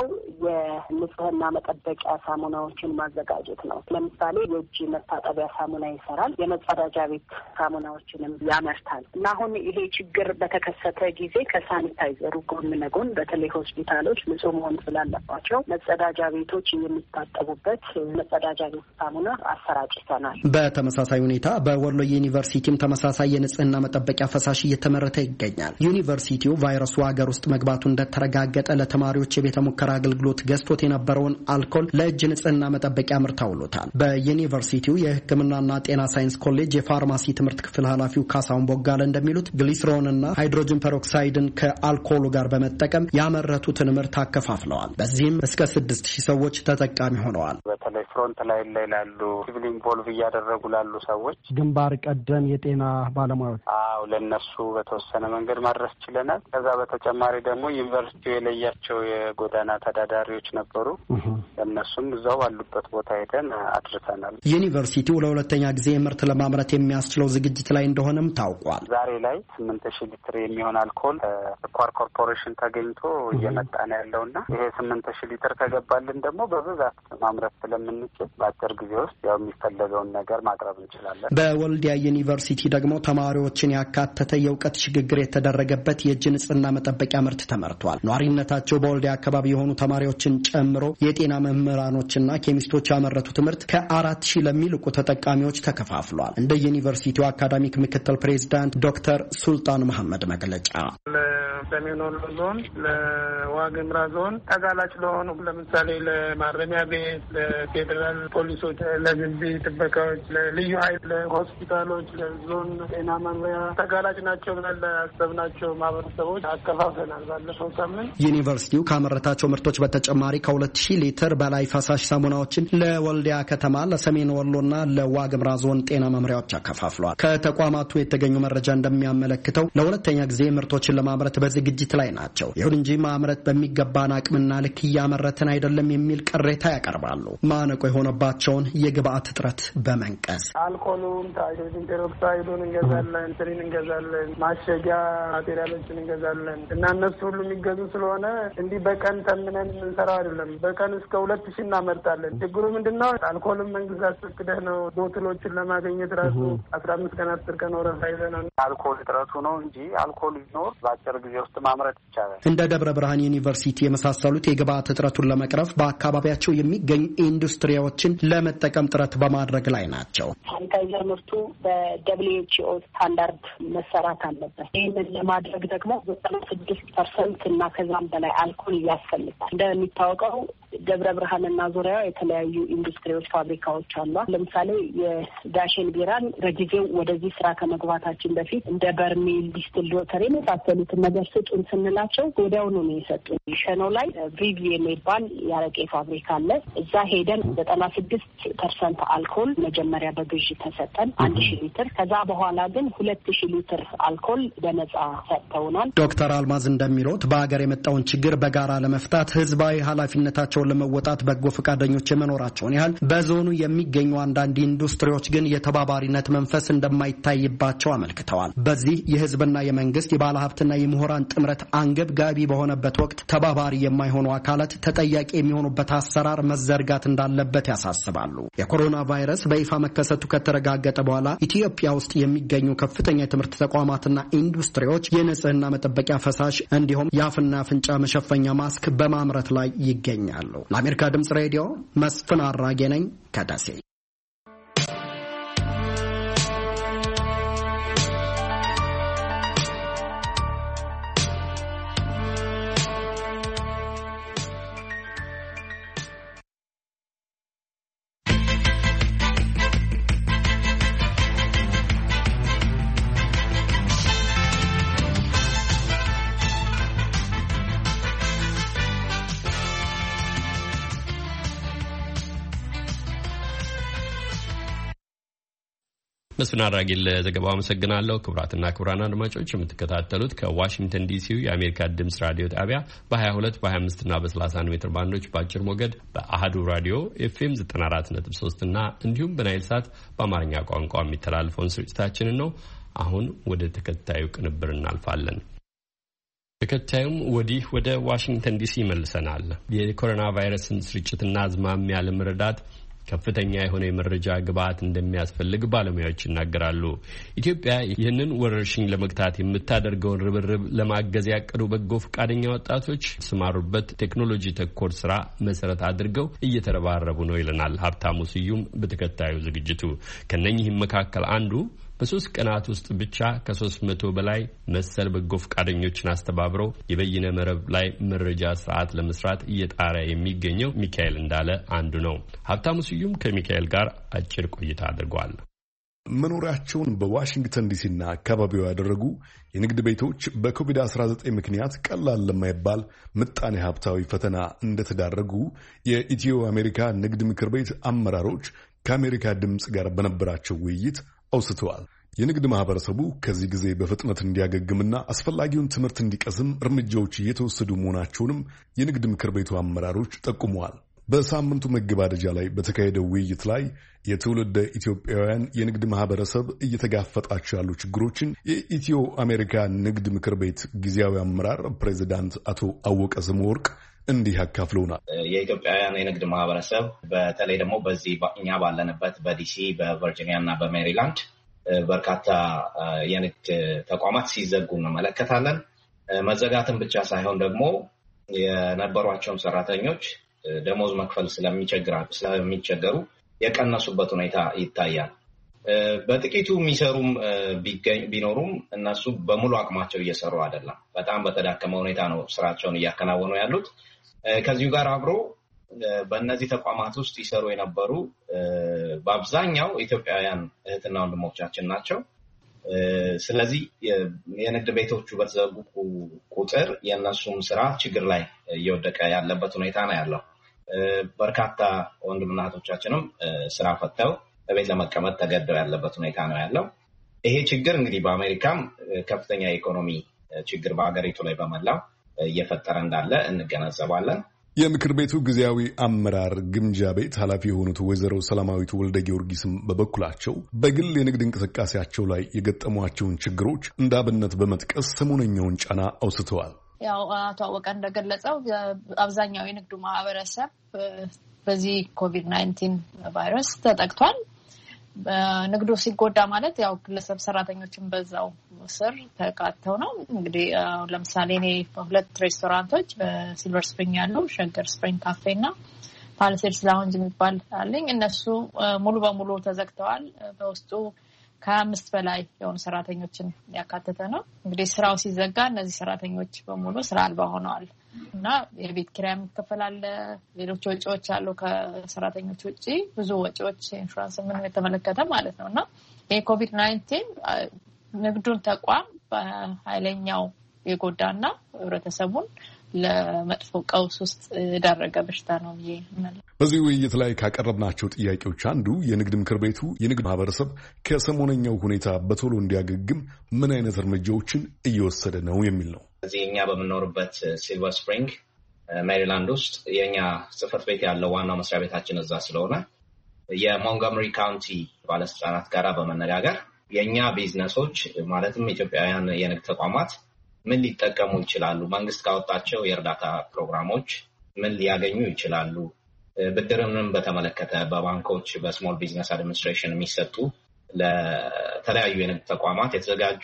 የንጽህና መጠበቂያ ሳሙናዎችን ማዘጋጀት ነው። ለምሳሌ የእጅ መታጠቢያ ሳሙና ይሰራል። የመጸዳጃ ቤት ሳሙናዎችንም ያመርታል እና አሁን ይሄ ችግር በተከሰተ ጊዜ ከሳኒታይዘሩ ጎን ለጎን በተለይ ሆስፒታሎች ንጹህ መሆን ስላለባቸው መጸዳጃ ቤቶች የሚታጠቡበት መጸዳጃ ቤት ሳሙና አሰራጭተናል። በተመሳሳይ ሁኔታ በወሎ ዩኒቨርሲቲም ተመሳሳይ የንጽህና መጠበቂያ ፈሳሽ እየተመረተ ይገኛል። ዩኒቨርሲቲው ቫይረሱ ሀገር ውስጥ መግባቱ እንደተረጋገጠ ለተማሪዎች የቤተ ሙከራ አገልግሎት ገዝቶት የነበረውን አልኮል ለእጅ ንጽህና መጠበቂያ ምርት አውሎታል። በዩኒቨርሲቲው የሕክምናና ጤና ሳይንስ ኮሌጅ የፋርማሲ ትምህርት ክፍል ኃላፊው ካሳሁን ቦጋለ እንደሚሉት ግሊስሮንና ሃይድሮጅን ፐሮክሳይድን ከአልኮሉ ጋር በመጠቀም ያመረቱትን ምርት አከፋፍለዋል። በዚህም እስከ ስድስት ሺህ ሰዎች ተጠቃሚ ሆነዋል። በተለይ ፍሮንት ላይን ላይ ላሉ ሲቪል ኢንቮልቭ እያደረጉ ላሉ ሰዎች ግንባር ቀደም የጤና ባለሙያዎች አዎ ለነሱ በተወሰነ መንገድ ማድረስ ችለናል። ከዛ በተጨማሪ ደግሞ ዩኒቨርሲቲው የለያቸው የጎዳና ተዳዳሪዎች ነበሩ። ለነሱም እዛው ባሉበት ቦታ ሄደን አድርሰናል። ዩኒቨርሲቲው ለሁለተኛ ጊዜ ምርት ለማምረት የሚያስችለው ዝግጅት ላይ እንደሆነም ታውቋል። ዛሬ ላይ ስምንት ሺህ ሊትር የሚሆን አልኮል ስኳር ኮርፖሬሽን ተገኝቶ እየመጣ ነው ያለውና ይሄ ስምንት ሺህ ሊትር ከገባልን ደግሞ በብዛት ማምረት ስለምንችል በአጭር ጊዜ ውስጥ ያው የሚፈለገውን ነገር ማቅረብ እንችላለን። በወልዲያ ዩኒቨርሲቲ ደግሞ ተማሪዎችን ያካተተ የእውቀት ሽግግር የተደረገበት የእጅ ንጽህና መጠበቂያ ምርት ተመርቷል። ኗሪነታቸው በወልዲያ አካባቢ የሆኑ ተማሪዎችን ጨምሮ የጤና መምህራኖችና ኬሚስቶች ያመረቱት ምርት ከአራት ሺህ ለሚልቁ ተጠቃሚዎች ተከፋፍሏል። እንደ ዩኒቨርሲቲው አካዳሚክ ምክትል ፕሬዚዳንት ዶክተር ሱልጣን መሐመድ መግለጫ ለሰሜን ወሎ ዞን፣ ለዋግምራ ዞን ተጋላጭ ለሆኑ ለምሳሌ ለማረሚያ ቤት፣ ለፌዴራል ፖሊሶች፣ ለግቢ ጥበቃዎች፣ ለልዩ ኃይል፣ ለሆስፒታሎች፣ ለዞን ጤና መምሪያ ተጋላጭ ናቸው ብለን ለያሰብናቸው ማህበረሰቦች አከፋፍለናል። ባለፈው ሳምንት ዩኒቨርሲቲው ካመረታቸው ምርቶች በተጨማሪ ከሁለት ሺህ ሊትር በላይ ፈሳሽ ሳሙናዎችን ለወልዲያ ከተማ፣ ለሰሜን ወሎና ለዋግምራ ዞን ጤና መምሪያዎች አከፋፍሏል። ከተቋማቱ የተገኙ መረጃ እንደሚያመለክተው ለሁለተኛ ጊዜ ምርቶችን ለማምረት በዝግጅት ላይ ናቸው። ይሁን እንጂ ማምረት በሚገባን አቅምና ልክ እያመረትን አይደለም የሚል ቅሬታ ያቀርባሉ። ማነቆ የሆነባቸውን የግብአት እጥረት በመንቀስ አልኮሉን፣ ሃይድሮጅን ፔሮክሳይዱን እንገዛለን፣ ትሪን እንገዛለን፣ ማሸጊያ ማቴሪያሎችን እንገዛለን እና እነሱ ሁሉ የሚገዙ ስለሆነ እንዲህ በቀን ተምነን የምንሰራው አይደለም። በቀን እስከ ሁለት ሺህ እናመርታለን። ችግሩ ምንድነው? አልኮልም መንግስት አስፈቅደህ ነው። ቦትሎችን ለማግኘት ራሱ አስራ አምስት ቀን አስር ቀን ወረፋ ይዘህ ነው። አልኮል እጥረቱ ነው እንጂ አልኮል ቢኖር በአጭር ጊዜ ውስጥ ማምረት ይቻላል። እንደ ደብረ ብርሃን ዩኒቨርሲቲ የመሳሰሉት የግብአት እጥረቱን ለመቅረፍ በአካባቢያቸው የሚገኙ ኢንዱስትሪዎችን ለመጠቀም ጥረት በማድረግ ላይ ናቸው። ሳኒታይዘር ምርቱ በደብሊው ኤች ኦ ስታንዳርድ መሰራት አለበት። ይህንን ለማድረግ ደግሞ ዘጠና ስድስት ፐርሰንት እና ከዛም በላይ አልኮል ያስፈልጋል። እንደሚታወቀው ደብረ ብርሃንና ዙሪያ የተለያዩ ኢንዱስትሪዎች፣ ፋብሪካዎች አሉ። ለምሳሌ የዳሽን ቢራን በጊዜው ወደዚህ ስራ ከመግባታችን በፊት እንደ በርሜል፣ ዲስትል ዶተር የመሳሰሉትን ነገር ስጡን ስንላቸው ወዲያውኑ ነው የሰጡን። ሸኖ ላይ ቪቪ የሚባል ያረቄ ፋብሪካ አለ። እዛ ሄደን ዘጠና ስድስት ፐርሰንት አልኮል መጀመሪያ በግዥ ተሰጠን አንድ ሺህ ሊትር። ከዛ በኋላ ግን ሁለት ሺህ ሊትር አልኮል በነጻ ሰጥተውናል። ዶክተር አልማዝ እንደሚሉት በሀገር የመጣውን ችግር በጋራ ለመፍታት ህዝባዊ ኃላፊነታቸውን ለመወጣት በጎ ፈቃደኞች የመኖራቸውን ያህል በዞኑ የሚገኙ አንዳንድ ኢንዱስትሪዎች ግን የተባባሪነት መንፈስ እንደማይታይባቸው አመልክተዋል። በዚህ የህዝብና የመንግስት የባለሀብትና የምሁራን ጥምረት አንገብጋቢ በሆነበት ወቅት ተባባሪ የማይሆኑ አካላት ተጠያቂ የሚሆኑበት አሰራር መዘርጋት እንዳለበት ያሳስባሉ። የኮሮና ቫይረስ በይፋ መከሰቱ ከተረጋገጠ በኋላ ኢትዮጵያ ውስጥ የሚገኙ ከፍተኛ የትምህርት ተቋማትና ኢንዱስትሪዎች የንጽህና መጠበቂያ ፈሳሽ እንዲሁም የአፍና አፍንጫ መሸፈኛ ማስክ በማምረት ላይ ይገኛሉ። ለአሜሪካ ድምጽ ሬዲዮ መስፍን አራጌ ነኝ ከደሴ። መስፍን አራጌል ለዘገባው አመሰግናለሁ። ክቡራትና ክቡራን አድማጮች የምትከታተሉት ከዋሽንግተን ዲሲው የአሜሪካ ድምጽ ራዲዮ ጣቢያ በሀያ ሁለት በሀያ አምስት እና በሰላሳ አንድ ሜትር ባንዶች በአጭር ሞገድ በአሃዱ ራዲዮ ኤፍኤም ዘጠና አራት ነጥብ ሶስት እና እንዲሁም በናይል ሳት በአማርኛ ቋንቋ የሚተላልፈውን ስርጭታችንን ነው። አሁን ወደ ተከታዩ ቅንብር እናልፋለን። ተከታዩም ወዲህ ወደ ዋሽንግተን ዲሲ ይመልሰናል። የኮሮና ቫይረስን ስርጭትና አዝማሚያ ለመረዳት ከፍተኛ የሆነ የመረጃ ግብዓት እንደሚያስፈልግ ባለሙያዎች ይናገራሉ። ኢትዮጵያ ይህንን ወረርሽኝ ለመግታት የምታደርገውን ርብርብ ለማገዝ ያቀዱ በጎ ፈቃደኛ ወጣቶች የተሰማሩበት ቴክኖሎጂ ተኮር ስራ መሰረት አድርገው እየተረባረቡ ነው ይለናል ሀብታሙ ስዩም በተከታዩ ዝግጅቱ። ከነኚህም መካከል አንዱ በሶስት ቀናት ውስጥ ብቻ ከሶስት መቶ በላይ መሰል በጎ ፈቃደኞችን አስተባብረው የበይነ መረብ ላይ መረጃ ስርዓት ለመስራት እየጣረ የሚገኘው ሚካኤል እንዳለ አንዱ ነው። ሀብታሙ ስዩም ከሚካኤል ጋር አጭር ቆይታ አድርጓል። መኖሪያቸውን በዋሽንግተን ዲሲና አካባቢው ያደረጉ የንግድ ቤቶች በኮቪድ አስራ ዘጠኝ ምክንያት ቀላል ለማይባል ምጣኔ ሀብታዊ ፈተና እንደተዳረጉ የኢትዮ አሜሪካ ንግድ ምክር ቤት አመራሮች ከአሜሪካ ድምፅ ጋር በነበራቸው ውይይት አውስተዋል። የንግድ ማህበረሰቡ ከዚህ ጊዜ በፍጥነት እንዲያገግምና አስፈላጊውን ትምህርት እንዲቀስም እርምጃዎች እየተወሰዱ መሆናቸውንም የንግድ ምክር ቤቱ አመራሮች ጠቁመዋል። በሳምንቱ መገባደጃ ላይ በተካሄደው ውይይት ላይ የትውልደ ኢትዮጵያውያን የንግድ ማህበረሰብ እየተጋፈጣቸው ያሉ ችግሮችን የኢትዮ አሜሪካ ንግድ ምክር ቤት ጊዜያዊ አመራር ፕሬዚዳንት አቶ አወቀ ስምወርቅ እንዲህ አካፍለውናል። የኢትዮጵያውያን የንግድ ማህበረሰብ በተለይ ደግሞ በዚህ እኛ ባለንበት በዲሲ በቨርጂኒያ እና በሜሪላንድ በርካታ የንግድ ተቋማት ሲዘጉ እንመለከታለን። መዘጋትን ብቻ ሳይሆን ደግሞ የነበሯቸውን ሰራተኞች ደሞዝ መክፈል ስለሚቸገሩ የቀነሱበት ሁኔታ ይታያል። በጥቂቱ የሚሰሩም ቢኖሩም እነሱ በሙሉ አቅማቸው እየሰሩ አይደለም። በጣም በተዳከመ ሁኔታ ነው ስራቸውን እያከናወኑ ያሉት። ከዚሁ ጋር አብሮ በእነዚህ ተቋማት ውስጥ ይሰሩ የነበሩ በአብዛኛው ኢትዮጵያውያን እህትና ወንድሞቻችን ናቸው። ስለዚህ የንግድ ቤቶቹ በተዘጉ ቁጥር የእነሱም ስራ ችግር ላይ እየወደቀ ያለበት ሁኔታ ነው ያለው። በርካታ ወንድምና እህቶቻችንም ስራ ፈተው በቤት ለመቀመጥ ተገደው ያለበት ሁኔታ ነው ያለው። ይሄ ችግር እንግዲህ በአሜሪካም ከፍተኛ የኢኮኖሚ ችግር በአገሪቱ ላይ በመላው እየፈጠረ እንዳለ እንገነዘባለን። የምክር ቤቱ ጊዜያዊ አመራር ግምጃ ቤት ኃላፊ የሆኑት ወይዘሮ ሰላማዊት ወልደ ጊዮርጊስም በበኩላቸው በግል የንግድ እንቅስቃሴያቸው ላይ የገጠሟቸውን ችግሮች እንደ አብነት በመጥቀስ ሰሞነኛውን ጫና አውስተዋል። ያው አቶ አወቀ እንደገለጸው አብዛኛው የንግዱ ማህበረሰብ በዚህ ኮቪድ ናይንቲን ቫይረስ ተጠቅቷል። ንግዱ ሲጎዳ ማለት ያው ግለሰብ ሰራተኞችን በዛው ስር ተካተው ነው። እንግዲህ ለምሳሌ እኔ ሁለት ሬስቶራንቶች በሲልቨር ስፕሪንግ ያለው ሸገር ስፕሪንግ ካፌ እና ፓልሴድስ ላውንጅ የሚባል አለኝ። እነሱ ሙሉ በሙሉ ተዘግተዋል። በውስጡ ከአምስት በላይ የሆኑ ሰራተኞችን ያካተተ ነው። እንግዲህ ስራው ሲዘጋ እነዚህ ሰራተኞች በሙሉ ስራ አልባ ሆነዋል እና የቤት ኪራይ ይከፈላል፣ ሌሎች ወጪዎች አሉ ከሰራተኞች ውጪ ብዙ ወጪዎች ኢንሹራንስ ምን የተመለከተ ማለት ነው እና የኮቪድ ናይንቲን ንግዱን ተቋም በኃይለኛው የጎዳና ህብረተሰቡን ለመጥፎ ቀውስ ውስጥ የዳረገ በሽታ ነው ብዬ እመላለሁ። በዚህ ውይይት ላይ ካቀረብናቸው ጥያቄዎች አንዱ የንግድ ምክር ቤቱ የንግድ ማህበረሰብ ከሰሞነኛው ሁኔታ በቶሎ እንዲያገግም ምን አይነት እርምጃዎችን እየወሰደ ነው የሚል ነው። እዚህ እኛ በምንኖርበት ሲልቨር ስፕሪንግ ሜሪላንድ ውስጥ የኛ ጽህፈት ቤት ያለው ዋናው መስሪያ ቤታችን እዛ ስለሆነ የሞንጎመሪ ካውንቲ ባለስልጣናት ጋር በመነጋገር የኛ ቢዝነሶች ማለትም ኢትዮጵያውያን የንግድ ተቋማት ምን ሊጠቀሙ ይችላሉ፣ መንግስት ካወጣቸው የእርዳታ ፕሮግራሞች ምን ሊያገኙ ይችላሉ፣ ብድርንም በተመለከተ በባንኮች በስሞል ቢዝነስ አድሚኒስትሬሽን የሚሰጡ ለተለያዩ የንግድ ተቋማት የተዘጋጁ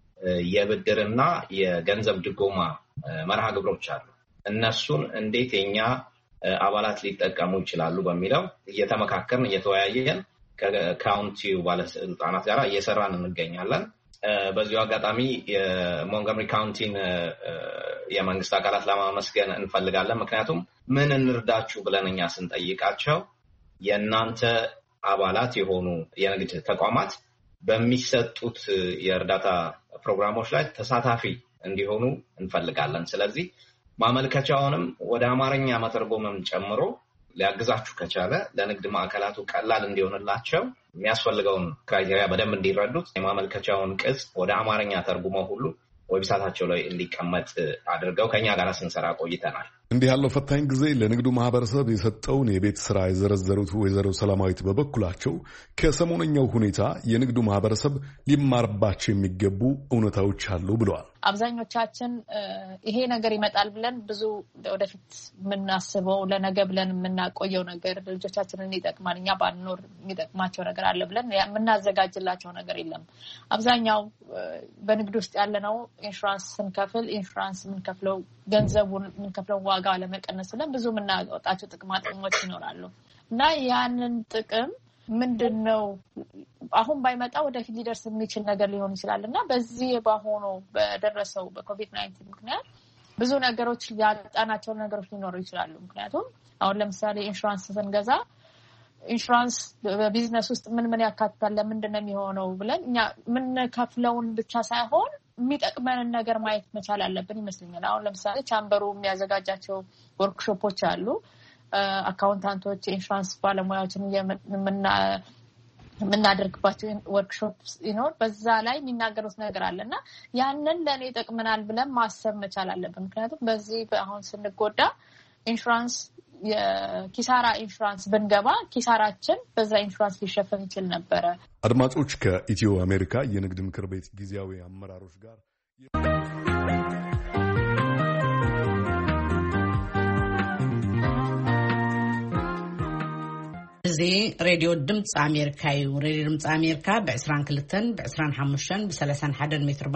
የብድርና የገንዘብ ድጎማ መርሃ ግብሮች አሉ። እነሱን እንዴት የኛ አባላት ሊጠቀሙ ይችላሉ በሚለው እየተመካከርን እየተወያየን ከካውንቲው ባለስልጣናት ጋር እየሰራን እንገኛለን። በዚሁ አጋጣሚ የሞንጎመሪ ካውንቲን የመንግስት አካላት ለማመስገን እንፈልጋለን። ምክንያቱም ምን እንርዳችሁ ብለን እኛ ስንጠይቃቸው የእናንተ አባላት የሆኑ የንግድ ተቋማት በሚሰጡት የእርዳታ ፕሮግራሞች ላይ ተሳታፊ እንዲሆኑ እንፈልጋለን። ስለዚህ ማመልከቻውንም ወደ አማርኛ መተርጎምም ጨምሮ ሊያግዛችሁ ከቻለ ለንግድ ማዕከላቱ ቀላል እንዲሆንላቸው የሚያስፈልገውን ክራይቴሪያ በደንብ እንዲረዱት የማመልከቻውን ቅጽ ወደ አማርኛ ተርጉመው ሁሉ ዌብሳይታቸው ላይ እንዲቀመጥ አድርገው ከኛ ጋር ስንሰራ ቆይተናል። እንዲህ ያለው ፈታኝ ጊዜ ለንግዱ ማህበረሰብ የሰጠውን የቤት ስራ የዘረዘሩት ወይዘሮ ሰላማዊት በበኩላቸው ከሰሞነኛው ሁኔታ የንግዱ ማህበረሰብ ሊማርባቸው የሚገቡ እውነታዎች አሉ ብለዋል። አብዛኞቻችን ይሄ ነገር ይመጣል ብለን ብዙ ወደፊት የምናስበው ለነገ ብለን የምናቆየው ነገር ልጆቻችንን ይጠቅማል እኛ ባንኖር የሚጠቅማቸው ነገር አለ ብለን የምናዘጋጅላቸው ነገር የለም። አብዛኛው በንግድ ውስጥ ያለነው ኢንሹራንስ ስንከፍል ኢንሹራንስ የምንከፍለው ገንዘቡን የምንከፍለው ዋጋ ለመቀነስ ብለን ብዙ የምናወጣቸው ጥቅማ ጥቅሞች ይኖራሉ እና ያንን ጥቅም ምንድነው አሁን ባይመጣ ወደፊት ሊደርስ የሚችል ነገር ሊሆን ይችላልና በዚህ ባሆኖ በደረሰው በኮቪድ ናይንቲን ምክንያት ብዙ ነገሮች ያጣናቸው ነገሮች ሊኖሩ ይችላሉ። ምክንያቱም አሁን ለምሳሌ ኢንሹራንስ ስንገዛ ኢንሹራንስ በቢዝነስ ውስጥ ምን ምን ያካትታል ለምንድን ነው የሚሆነው ብለን እኛ ምን ከፍለውን ብቻ ሳይሆን የሚጠቅመንን ነገር ማየት መቻል አለብን ይመስለኛል። አሁን ለምሳሌ ቻምበሩ የሚያዘጋጃቸው ወርክሾፖች አሉ። አካውንታንቶች ኢንሹራንስ ባለሙያዎችን የምና የምናደርግባቸው ወርክሾፕስ ይኖር በዛ ላይ የሚናገሩት ነገር አለና ያንን ለኔ ይጠቅመናል ብለን ማሰብ መቻል አለብን። ምክንያቱም በዚህ አሁን ስንጎዳ ኢንሹራንስ የኪሳራ ኢንሹራንስ ብንገባ ኪሳራችን በዛ ኢንሹራንስ ሊሸፈን ይችል ነበር። አድማጮች ከኢትዮ አሜሪካ የንግድ ምክር ቤት ጊዜያዊ አመራሮች ጋር እዚ ሬዲዮ ድምጽ አሜሪካ እዩ ሬዲዮ ድምጽ አሜሪካ በ22 በ25 በ31 ሜትር